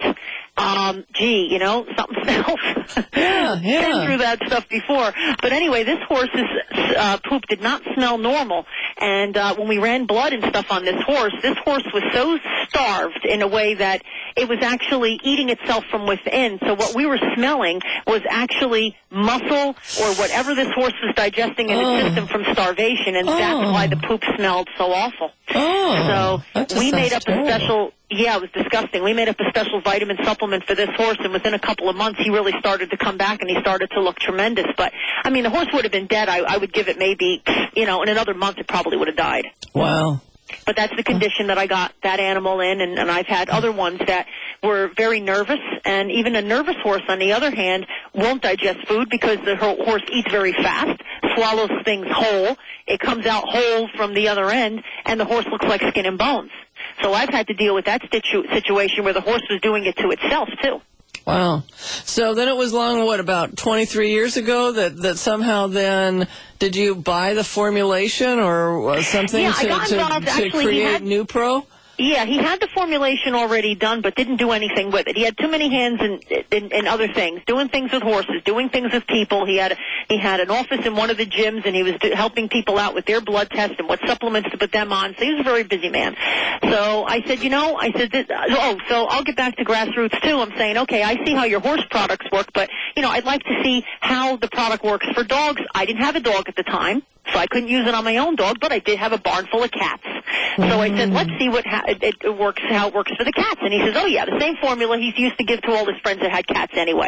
Um, gee, you know, something smells. Yeah, yeah. Been through that stuff before. But anyway, this horse's uh, poop did not smell normal. And uh, when we ran blood and stuff on this horse, this horse was so starved in a way that it was actually eating itself from within. So what we were smelling was actually muscle or whatever this horse was digesting in oh. its system from starvation. And oh. that's why the poop smelled so awful. Oh, so we made up terrible. a special... Yeah, it was disgusting. We made up a special vitamin supplement for this horse, and within a couple of months, he really started to come back, and he started to look tremendous. But, I mean, the horse would have been dead. I, I would give it maybe, you know, in another month, it probably would have died. Wow. But that's the condition that I got that animal in, and, and I've had other ones that were very nervous, and even a nervous horse, on the other hand, won't digest food because the horse eats very fast, swallows things whole. It comes out whole from the other end, and the horse looks like skin and bones. So I've had to deal with that situ- situation where the horse was doing it to itself, too. Wow. So then it was long, what, about twenty-three years ago that, that somehow then, did you buy the formulation or something yeah, to, I got to, involved. to Actually, create had, NuPro? Yeah, he had the formulation already done, but didn't do anything with it. He had too many hands in, in, in other things, doing things with horses, doing things with people. He had he had an office in one of the gyms, and he was do, helping people out with their blood tests and what supplements to put them on. So he was a very busy man. So I said, you know, I said, this, oh, so I'll get back to grassroots too. I'm saying, okay, I see how your horse products work, but you know, I'd like to see how the product works for dogs. I didn't have a dog at the time, so I couldn't use it on my own dog, but I did have a barn full of cats. So I said, let's see what ha- it, it works, how it works for the cats. And he says, oh, yeah, the same formula he used to give to all his friends that had cats anyway.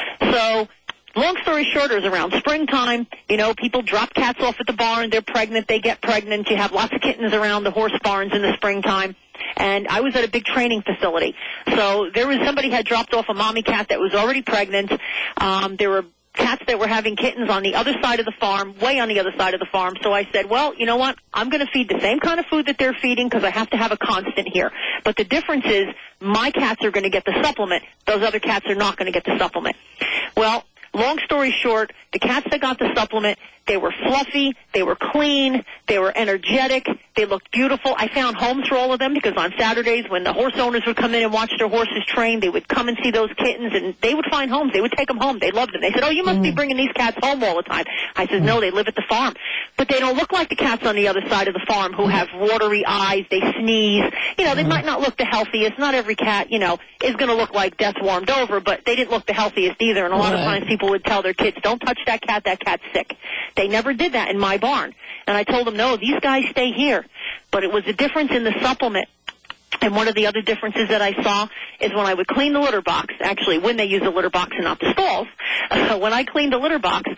So long story short, it was around springtime. You know, people drop cats off at the barn. They're pregnant. They get pregnant. You have lots of kittens around the horse barns in the springtime. And I was at a big training facility. So there was somebody had dropped off a mommy cat that was already pregnant. Um, there were cats that were having kittens on the other side of the farm, way on the other side of the farm. So I said, well, you know what? I'm going to feed the same kind of food that they're feeding because I have to have a constant here. But the difference is my cats are going to get the supplement. Those other cats are not going to get the supplement. Well, long story short, the cats that got the supplement, they were fluffy, they were clean, they were energetic, they looked beautiful. I found homes for all of them because on Saturdays when the horse owners would come in and watch their horses train, they would come and see those kittens, and they would find homes. They would take them home. They loved them. They said, oh, you must be bringing these cats home all the time. I said, no, they live at the farm. But they don't look like the cats on the other side of the farm who have watery eyes, they sneeze. You know, they might not look the healthiest. Not every cat, you know, is going to look like death warmed over, but they didn't look the healthiest either. And a lot of times people would tell their kids, don't touch that cat, that cat's sick. They never did that in my barn. And I told them, no, these guys stay here. But it was a difference in the supplement. And one of the other differences that I saw is when I would clean the litter box, actually when they use the litter box and not the stalls, uh, when I cleaned the litter box,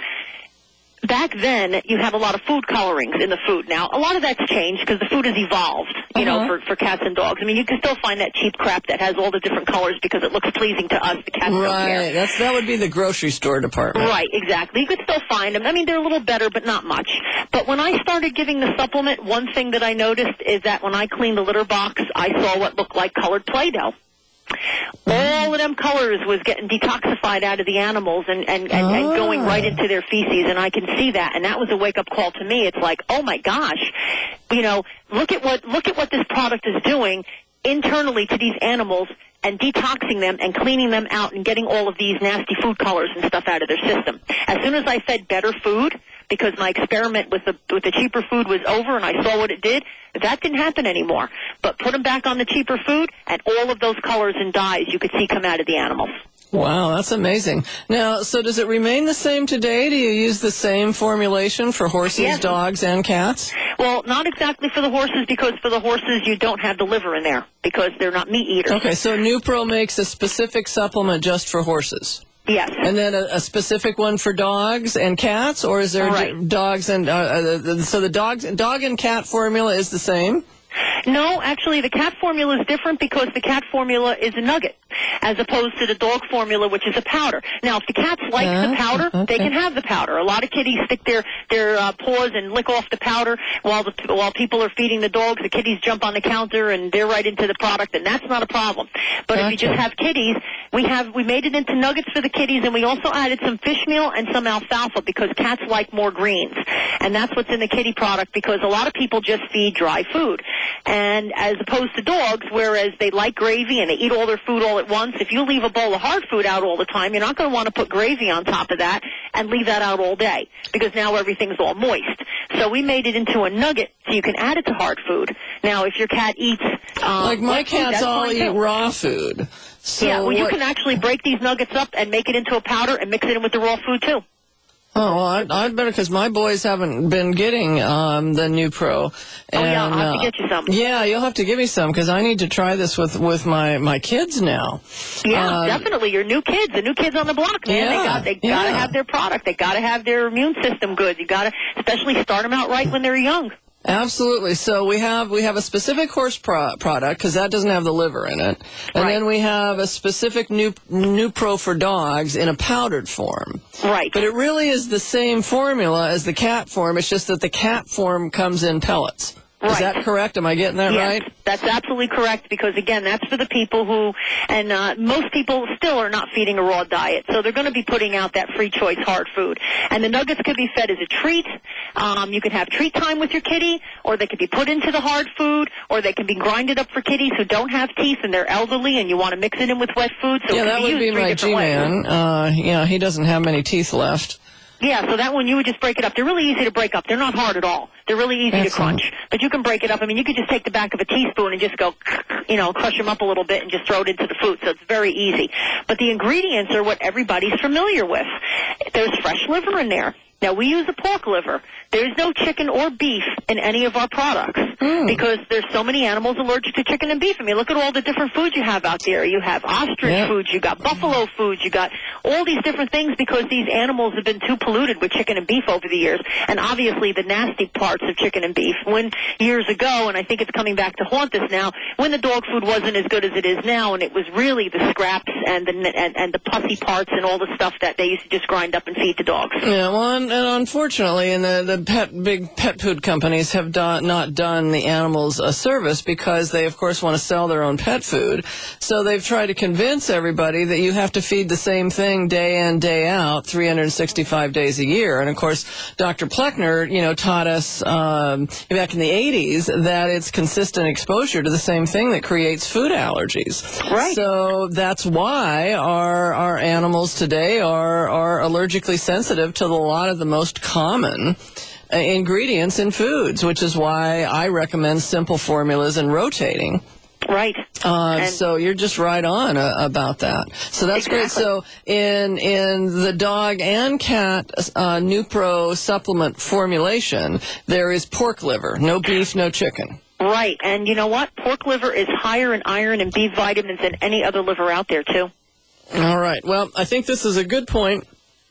back then, you have a lot of food colorings in the food. Now, a lot of that's changed because the food has evolved, you uh-huh. know, for, for cats and dogs. I mean, you can still find that cheap crap that has all the different colors because it looks pleasing to us. The cats don't care. Right. That's, that would be the grocery store department. Right, exactly. You could still find them. I mean, they're a little better, but not much. But when I started giving the supplement, one thing that I noticed is that when I cleaned the litter box, I saw what looked like colored Play-Doh. All of them colors was getting detoxified out of the animals and, and, and, oh. and going right into their feces, and I can see that, and that was a wake-up call to me. It's like, oh my gosh, you know, look at what look at what this product is doing. internally to these animals and detoxing them and cleaning them out and getting all of these nasty food colors and stuff out of their system. As soon as I fed better food, because my experiment with the with the cheaper food was over and I saw what it did, that didn't happen anymore. But put them back on the cheaper food, and all of those colors and dyes you could see come out of the animals. Wow, that's amazing. Now, so does it remain the same today? Do you use the same formulation for horses, Yes. dogs, and cats? Well, not exactly for the horses, because for the horses you don't have the liver in there because they're not meat eaters. Okay, so Nupro makes a specific supplement just for horses. Yes. And then a, a specific one for dogs and cats, or is there Right. d- dogs and uh, uh, so the dogs dog and cat formula is the same? No, actually, the cat formula is different because the cat formula is a nugget, as opposed to the dog formula, which is a powder. Now, if the cats like Uh, the powder, okay. they can have the powder. A lot of kitties stick their their uh, paws and lick off the powder while the while people are feeding the dogs. The kitties jump on the counter and they're right into the product, and that's not a problem. But if you Gotcha. just have kitties, we have we made it into nuggets for the kitties, and we also added some fish meal and some alfalfa because cats like more greens, and that's what's in the kitty product because a lot of people just feed dry food. And as opposed to dogs, whereas they like gravy and they eat all their food all at once, if you leave a bowl of hard food out all the time, you're not going to want to put gravy on top of that and leave that out all day because now everything's all moist. So we made it into a nugget so you can add it to hard food. Now, if your cat eats... Um, Like my wet food, cats that's all fine, eat too. raw food. So Yeah, well, you what- can actually break these nuggets up and make it into a powder and mix it in with the raw food, too. Oh, well, I'd, I'd better because my boys haven't been getting um, the Nupro. Oh, yeah, I'll and, have to uh, get you some. Yeah, you'll have to give me some because I need to try this with, with my, my kids now. Yeah, Um, definitely. Your new kids, the new kids on the block, man. Yeah, they got they yeah. got to have their product. They got to have their immune system good. You got to especially start them out right when they're young. Absolutely. So we have we have a specific horse pro- product because that doesn't have the liver in it, and Right. then we have a specific new Nupro for dogs in a powdered form. Right. But it really is the same formula as the cat form. It's just that the cat form comes in pellets. Is Right. that correct? Am I getting that Yes, right? that's absolutely correct because, again, that's for the people who, and uh, most people still are not feeding a raw diet, so they're going to be putting out that free choice hard food. And the nuggets could be fed as a treat. Um, you can have treat time with your kitty, or they could be put into the hard food, or they can be grinded up for kitties who don't have teeth and they're elderly and you want to mix it in with wet food. So Yeah, it can that be would used be three my different ways. G-Man. Uh, yeah, he doesn't have many teeth left. Yeah, so that one you would just break it up. They're really easy to break up. They're not hard at all. They're really easy to Excellent. crunch. But you can break it up. I mean, you could just take the back of a teaspoon and just go, you know, crush them up a little bit and just throw it into the food. So it's very easy. But the ingredients are what everybody's familiar with. There's fresh liver in there. Now, we use a pork liver. There's no chicken or beef in any of our products because there's so many animals allergic to chicken and beef. I mean, look at all the different foods you have out there. You have ostrich Yeah. foods, you got buffalo foods, you got all these different things because these animals have been too polluted with chicken and beef over the years. And obviously the nasty parts of chicken and beef. When years ago, and I think it's coming back to haunt us now, when the dog food wasn't as good as it is now, and it was really the scraps and the and, and the pussy parts and all the stuff that they used to just grind up and feed to dogs. Yeah, well, and, and unfortunately, and the, the pet big pet food companies have done, not done the animals a service because they, of course, want to sell their own pet food. So they've tried to convince everybody that you have to feed the same thing day in, day out, three hundred sixty-five days a year. And, of course, Doctor Pleckner, you know, taught us um, back in the eighties that it's consistent exposure to the same thing that creates food allergies. Right. So that's why our our animals today are, are allergically sensitive to a lot of the most common uh, ingredients in foods, which is why I recommend simple formulas and rotating. Right. Uh, And- so you're just right on uh, about that. So that's great. Exactly. So in in the dog and cat uh, Nupro supplement formulation, there is pork liver, no beef, no chicken. Right. And you know what? Pork liver is higher in iron and B vitamins than any other liver out there, too. All right. Well, I think this is a good point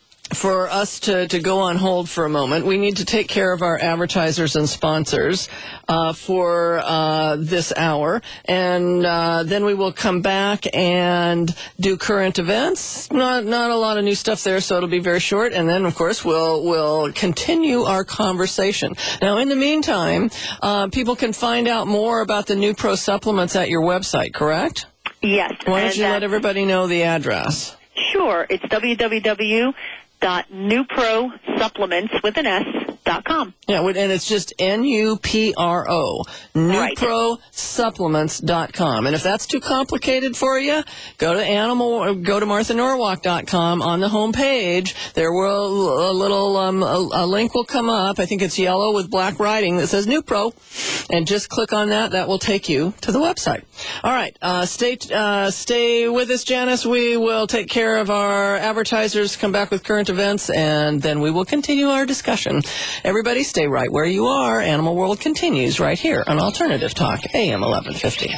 for us to, to go on hold for a moment. We need to take care of our advertisers and sponsors uh, for uh, this hour, and uh, then we will come back and do current events. Not not a lot of new stuff there, so it'll be very short. And then, of course, we'll we'll continue our conversation. Now, in the meantime, uh, people can find out more about the Nupro supplements at your website, correct? Yes. Why don't and you let that's- everybody know the address? Sure. It's w w w dot nupro supplements with an S dot com. Yeah, and it's just N U P R O, Right. Nupro Supplements dot com. And if that's too complicated for you, go to animal, go to Martha Norwalk dot com. On the home page, there will a little um, a, a link will come up. I think it's yellow with black writing that says Nupro, and just click on that. That will take you to the website. All right, uh, stay uh, stay with us, Janice. We will take care of our advertisers, come back with current events, and then we will continue our discussion. Everybody stay right where you are. Animal World continues right here on Alternative Talk, A M eleven fifty.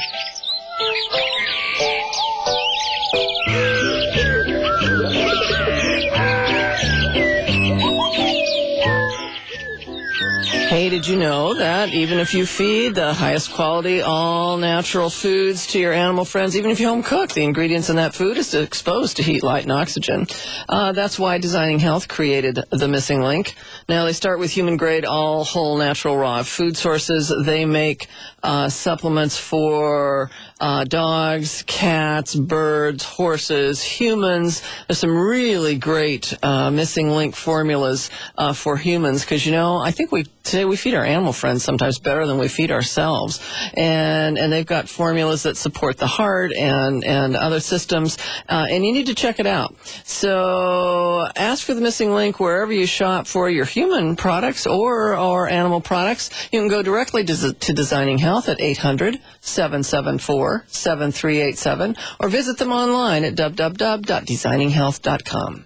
Hey, did you know that even if you feed the highest quality, all-natural foods to your animal friends, even if you home cook, the ingredients in that food is exposed to heat, light, and oxygen. Uh, that's why Designing Health created The Missing Link. Now, they start with human-grade, all whole, natural, raw food sources. They make uh, supplements for uh, dogs, cats, birds, horses, humans. There's some really great uh, Missing Link formulas uh, for humans because, you know, I think we today we feed our animal friends sometimes better than we feed ourselves. And and they've got formulas that support the heart and, and other systems. Uh, and you need to check it out. So ask for The Missing Link wherever you shop for your human products or, or animal products. You can go directly to, to Designing Health at eight hundred, seven seven four, seven three eight seven or visit them online at w w w dot designing health dot com.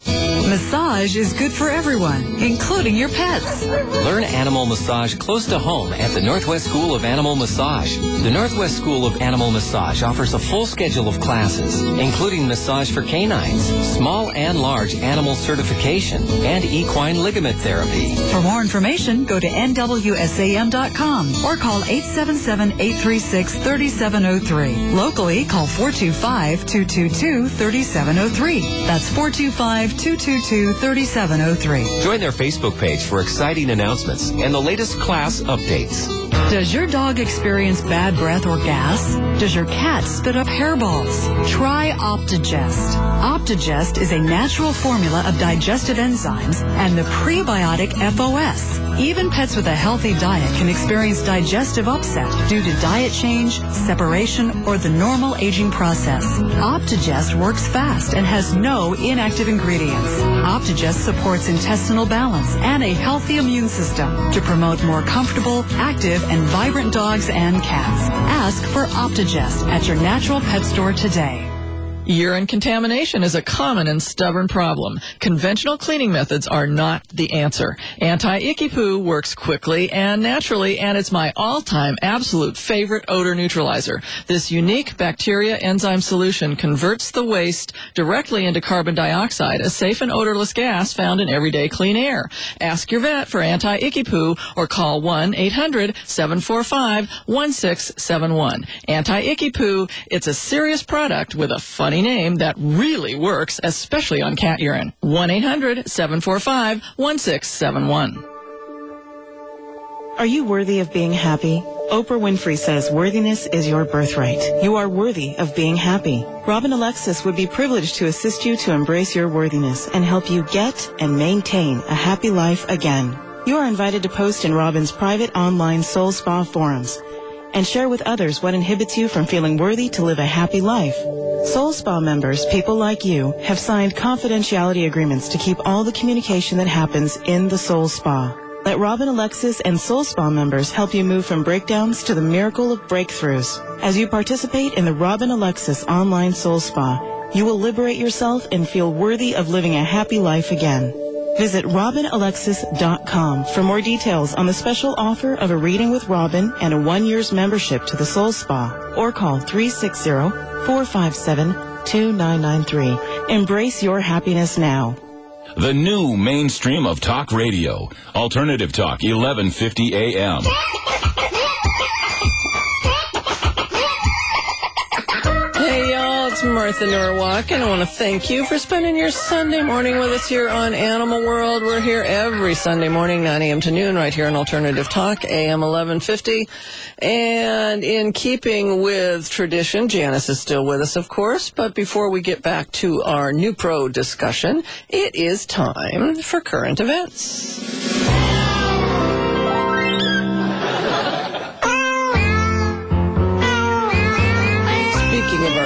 Massage is good for everyone, including your pets. Learn animal massage close to home at the Northwest School of Animal Massage. The Northwest School of Animal Massage offers a full schedule of classes, including massage for canines, small and large animal certification, and equine ligament therapy. For more information, go to N W S A M dot com or call eight seven seven, eight three six, three seven zero three. Locally, call four two five, two two two, three seven zero three. That's four two five, two two two, three seven zero three. Join their Facebook page for exciting announcements and the latest class updates. Does your dog experience bad breath or gas? Does your cat spit up hairballs? Try Optigest. Optigest is a natural formula of digestive enzymes and the prebiotic F O S. Even pets with a healthy diet can experience digestive upset due to diet change, separation, or the normal aging process. Optigest works fast and has no inactive ingredients. Optigest supports intestinal balance and a healthy immune system to promote more comfortable, active, and vibrant dogs and cats. Ask for Optigest at your natural pet store today. Urine contamination is a common and stubborn problem. Conventional cleaning methods are not the answer. Anti-Icky Poo works quickly and naturally, and it's my all-time absolute favorite odor neutralizer. This unique bacteria enzyme solution converts the waste directly into carbon dioxide, a safe and odorless gas found in everyday clean air. Ask your vet for Anti-Icky Poo or call one eight hundred, seven four five, one six seven one. Anti-Icky Poo, it's a serious product with a funny name that really works, especially on cat urine. one eight hundred, seven four five, one six seven one. Are you worthy of being happy? Oprah Winfrey says worthiness is your birthright. You are worthy of being happy. Robin Alexis would be privileged to assist you to embrace your worthiness and help you get and maintain a happy life again. You are invited to post in Robin's private online Soul Spa forums and share with others what inhibits you from feeling worthy to live a happy life. Soul Spa members, people like you, have signed confidentiality agreements to keep all the communication that happens in the Soul Spa. Let Robin Alexis and Soul Spa members help you move from breakdowns to the miracle of breakthroughs. As you participate in the Robin Alexis online Soul Spa, you will liberate yourself and feel worthy of living a happy life again. Visit robin alexis dot com for more details on the special offer of a reading with Robin and a one year's membership to the Soul Spa, or call three six zero, four five seven, two nine nine three. Embrace your happiness now. The new mainstream of talk radio. Alternative Talk, eleven fifty A M. Hey, y'all, it's Martha Norwalk, and I want to thank you for spending your Sunday morning with us here on Animal World. We're here every Sunday morning, nine a.m. to noon, right here on Alternative Talk, A M eleven fifty. And in keeping with tradition, Janice is still with us, of course, but before we get back to our Nupro discussion, it is time for current events.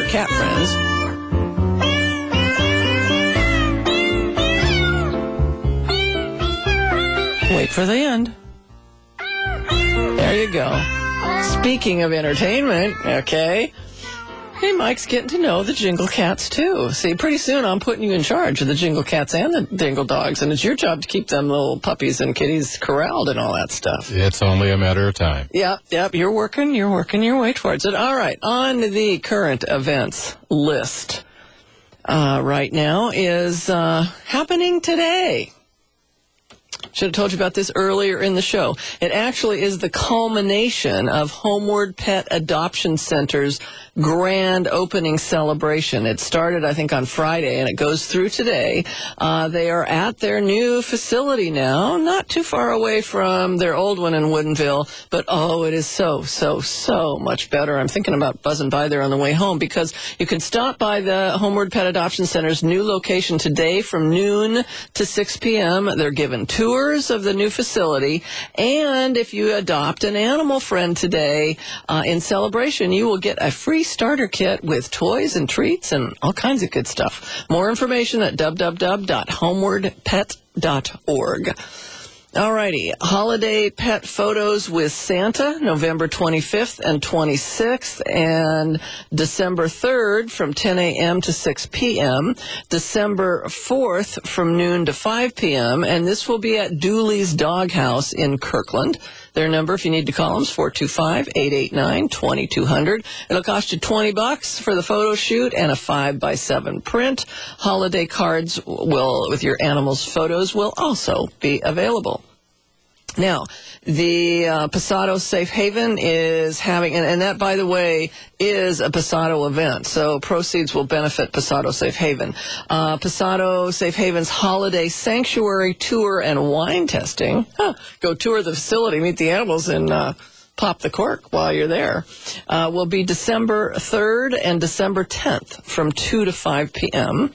cat friends. Wait for the end. There you go. Speaking of entertainment, okay. Hey, Mike's getting to know the Jingle Cats, too. See, pretty soon I'm putting you in charge of the Jingle Cats and the Dingle Dogs, and it's your job to keep them little puppies and kitties corralled and all that stuff. It's only a matter of time. Yep, yep, you're working, you're working your way towards it. All right, on the current events list uh, right now is uh, happening today. Should have told you about this earlier in the show. It actually is the culmination of Homeward Pet Adoption Center's grand opening celebration. It started, I think, on Friday, and it goes through today. Uh, they are at their new facility now, not too far away from their old one in Woodinville, but oh, it is so, so, so much better. I'm thinking about buzzing by there on the way home, because you can stop by the Homeward Pet Adoption Center's new location today from noon to six p.m. They're given tours of the new facility, and if you adopt an animal friend today uh, in celebration, you will get a free starter kit with toys and treats and all kinds of good stuff. More information at w w w dot homeward pet dot org. Alrighty, holiday pet photos with Santa, November twenty-fifth and twenty-sixth, and December third from ten a.m. to six p.m., December fourth from noon to five p.m., and this will be at Dooley's Doghouse in Kirkland. Their number, if you need to call them, is four two five, eight eight nine, two two zero zero. It'll cost you twenty bucks for the photo shoot and a five by seven print. Holiday cards will, with your animal's photos, will also be available. Now, the uh, Passato Safe Haven is having, and, and that, by the way, is a Passato event, so proceeds will benefit Passato Safe Haven. Uh, Passato Safe Haven's Holiday Sanctuary Tour and Wine Testing. Huh, go tour the facility, meet the animals, and uh, pop the cork while you're there. Uh, will be December third and December tenth from two to five p.m.,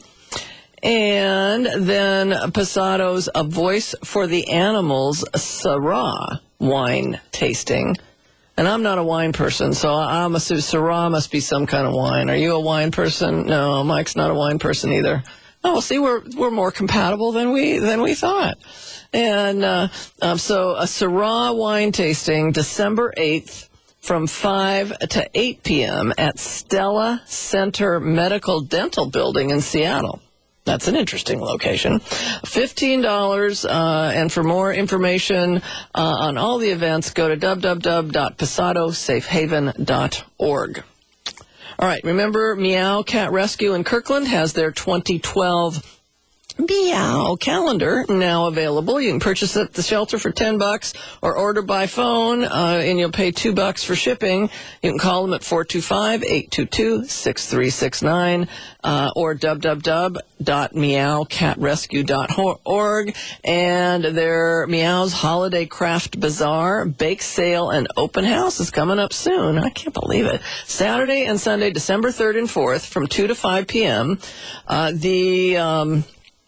and then Passato's A Voice for the Animals Syrah wine tasting. And I'm not a wine person, so I'm assuming Syrah must be some kind of wine. Are you a wine person? No, Mike's not a wine person either. Oh, see, we're we're more compatible than we than we thought. And uh, um, so a Syrah wine tasting, December eighth, from five to eight p.m. at Stella Center Medical Dental Building in Seattle. That's an interesting location. fifteen dollars, uh, and for more information uh, on all the events, go to w w w dot passato safe haven dot org. All right, remember Meow Cat Rescue in Kirkland has their twenty twelve Meow calendar now available. You can purchase it at the shelter for ten bucks or order by phone, uh, and you'll pay two bucks for shipping. You can call them at four two five, eight two two, six three six nine uh, or w w w dot meow cat rescue dot org. And their Meow's Holiday Craft Bazaar, Bake Sale, and Open House is coming up soon. I can't believe it. Saturday and Sunday, December third and fourth from two to five p.m. Uh, the... Um,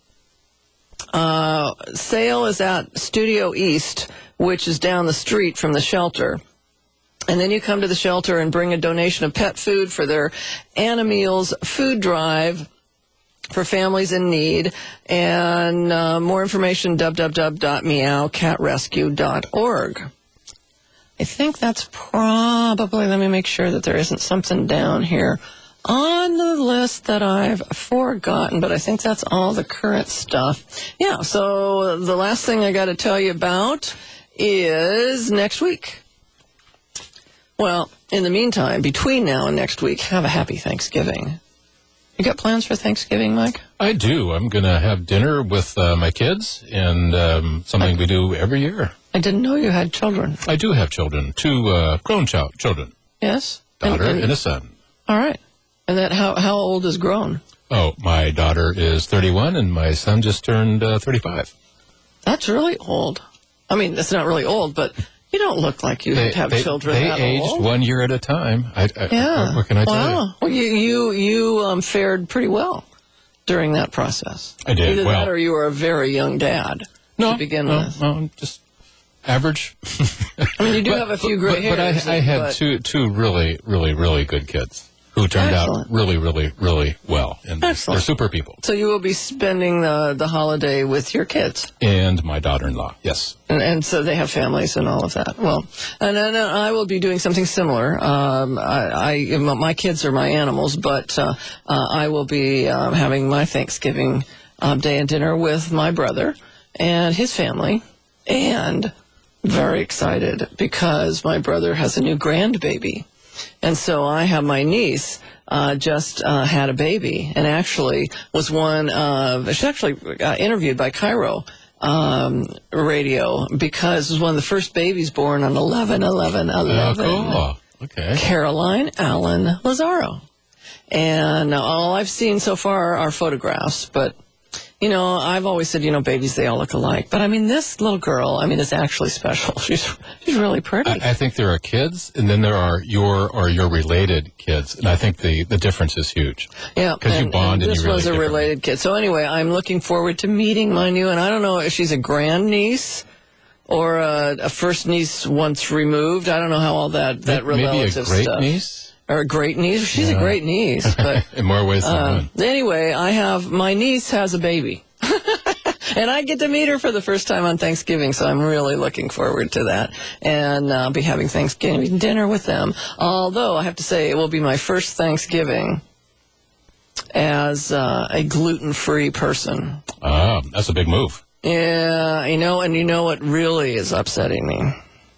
Uh, sale is at Studio East, which is down the street from the shelter. And then you come to the shelter and bring a donation of pet food for their Animeals food drive for families in need. And uh, more information, w w w dot meow cat rescue dot org. I think that's probably, let me make sure that there isn't something down here on the list that I've forgotten, but I think that's all the current stuff. Yeah, so the last thing I got to tell you about is next week. Well, in the meantime, between now and next week, have a happy Thanksgiving. You got plans for Thanksgiving, Mike? I do. I'm going to have dinner with uh, my kids, and um, something I, we do every year. I didn't know you had children. I do have children, two uh, grown ch- children. Yes? Daughter and, and, and a son. All right. And that how how old is grown? Oh, my daughter is thirty-one, and my son just turned uh, thirty-five. That's really old. I mean, that's not really old, but you don't look like you they, have they, children They that aged old. one year at a time. I, I, yeah. What can I tell wow. you? Well, you you you um, fared pretty well during that process. I did. Either well, that or you were a very young dad no, to begin no, with. No, just average. I mean, you do but, have a few gray but, hairs. But I, I had but... two two really, really, really good kids. who turned Excellent. out really, really, really well. And Excellent. they're super people. So you will be spending the, the holiday with your kids. And my daughter-in-law, yes. And, and so they have families and all of that. Well, and then I will be doing something similar. Um, I, I my kids are my animals, but uh, uh, I will be um, having my Thanksgiving um, day and dinner with my brother and his family, and very excited because my brother has a new grandbaby. And so I have my niece uh, just uh, had a baby, and actually was one of, she's actually uh, interviewed by Cairo um, Radio, because it was one of the first babies born on eleven eleven eleven. Oh, cool. Okay. Caroline Allen Lazaro. And all I've seen so far are photographs, but you know, I've always said, you know, babies, they all look alike. But, I mean, this little girl, I mean, is actually special. She's she's really pretty. I, I think there are kids, and then there are your or your related kids. And I think the, the difference is huge. Yeah. Because you bond and, and you this really was a related kid. So, anyway, I'm looking forward to meeting my new, and I don't know if she's a grandniece or a, a first niece once removed. I don't know how all that, that Maybe relative a great stuff. niece? Or a great niece. She's Yeah. a great niece. But In more ways than uh, one. anyway, I have, my niece has a baby. And I get to meet her for the first time on Thanksgiving, so I'm really looking forward to that. And I'll be having Thanksgiving dinner with them. Although, I have to say, it will be my first Thanksgiving as uh, a gluten-free person. Ah, that's a big move. Yeah, you know, and you know what really is upsetting me?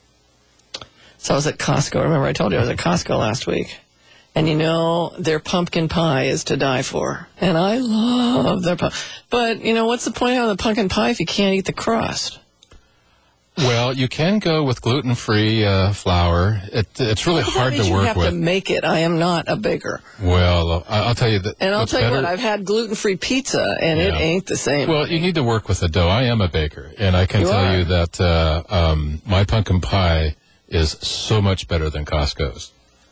So I was at Costco. Remember I told you I was at Costco last week. And you know, their pumpkin pie is to die for. And I love their pumpkin. But, you know, what's the point of the pumpkin pie if you can't eat the crust? Well, you can go with gluten-free uh, flour. It, it's really That hard means to work you have with. to make it. I am not a baker. Well, I- I'll tell you that. And I'll what's tell you better- what, I've had gluten-free pizza, and it Yeah. ain't the same. Well, you need to work with the dough. I am a baker, and I can You tell are. you that uh, um, my pumpkin pie is so much better than Costco's.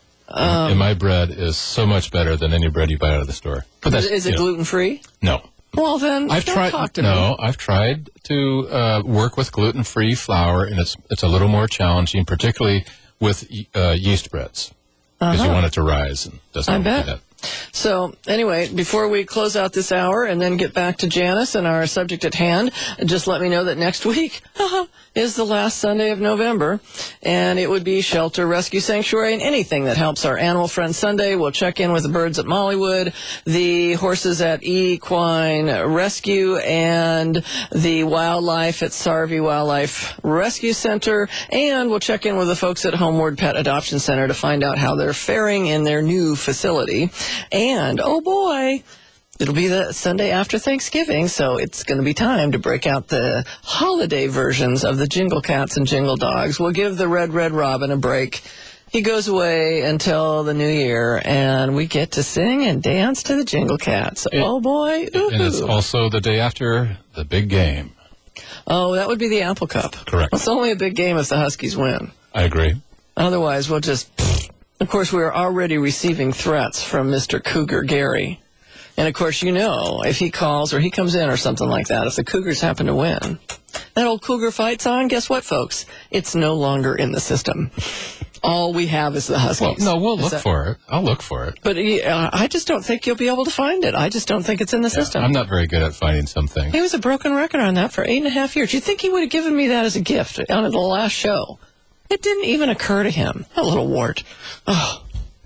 Um, and my bread is so much better than any bread you buy out of the store. But that's, is, is you it know, gluten-free? No. Well, then, I've don't tried. talk to no, me. I've tried to uh, work with gluten-free flour, and it's it's a little more challenging, particularly with uh, yeast breads, because you Uh-huh. want it to rise and doesn't I do bet. that. So, anyway, before we close out this hour and then get back to Janice and our subject at hand, just let me know that next week is the last Sunday of November, and it would be Shelter, Rescue, Sanctuary, and anything that helps our Animal Friends Sunday. We'll check in with the birds at Mollywood, the horses at Equine Rescue, and the wildlife at Sarvey Wildlife Rescue Center, and we'll check in with the folks at Homeward Pet Adoption Center to find out how they're faring in their new facility. And, oh boy, it'll be the Sunday after Thanksgiving, so it's going to be time to break out the holiday versions of the Jingle Cats and Jingle Dogs. We'll give the Red Red Robin a break. He goes away until the new year, and we get to sing and dance to the Jingle Cats. It- oh boy. And it's Ooh. also the day after the big game. Oh, that would be the Apple Cup. Correct. It's only a big game if the Huskies win. I agree. Otherwise, we'll just... Of course, we're already receiving threats from Mister Cougar Gary. And, of course, you know, if he calls or he comes in or something like that, if the Cougars happen to win, that old Cougar fight song, guess what, folks? It's no longer in the system. All we have is the Huskies. Well, no, we'll Is look that- for it. I'll look for it. But uh, I just don't think you'll be able to find it. I just don't think it's in the system. I'm not very good at finding something. He was a broken record on that for eight and a half years. You'd think he would have given me that as a gift on the last show. It didn't even occur to him. A little wart. Oh.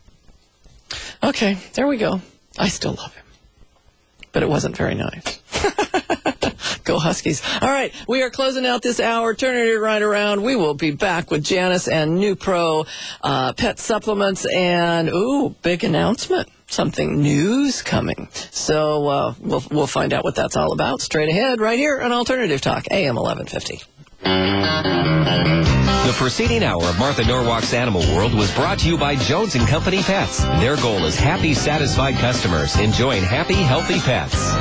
Okay, there we go. I still love him. But it wasn't very nice. Go Huskies. All right, we are closing out this hour. Turning it right around. We will be back with Janice and New Pro uh, Pet Supplements. And, ooh, big announcement. Something new's coming. So uh, we'll, we'll find out what that's all about straight ahead right here on Alternative Talk, A M eleven fifty. The preceding hour of Martha Norwalk's Animal World was brought to you by Jones and Company Pets. Their goal is happy, satisfied customers enjoying happy, healthy pets.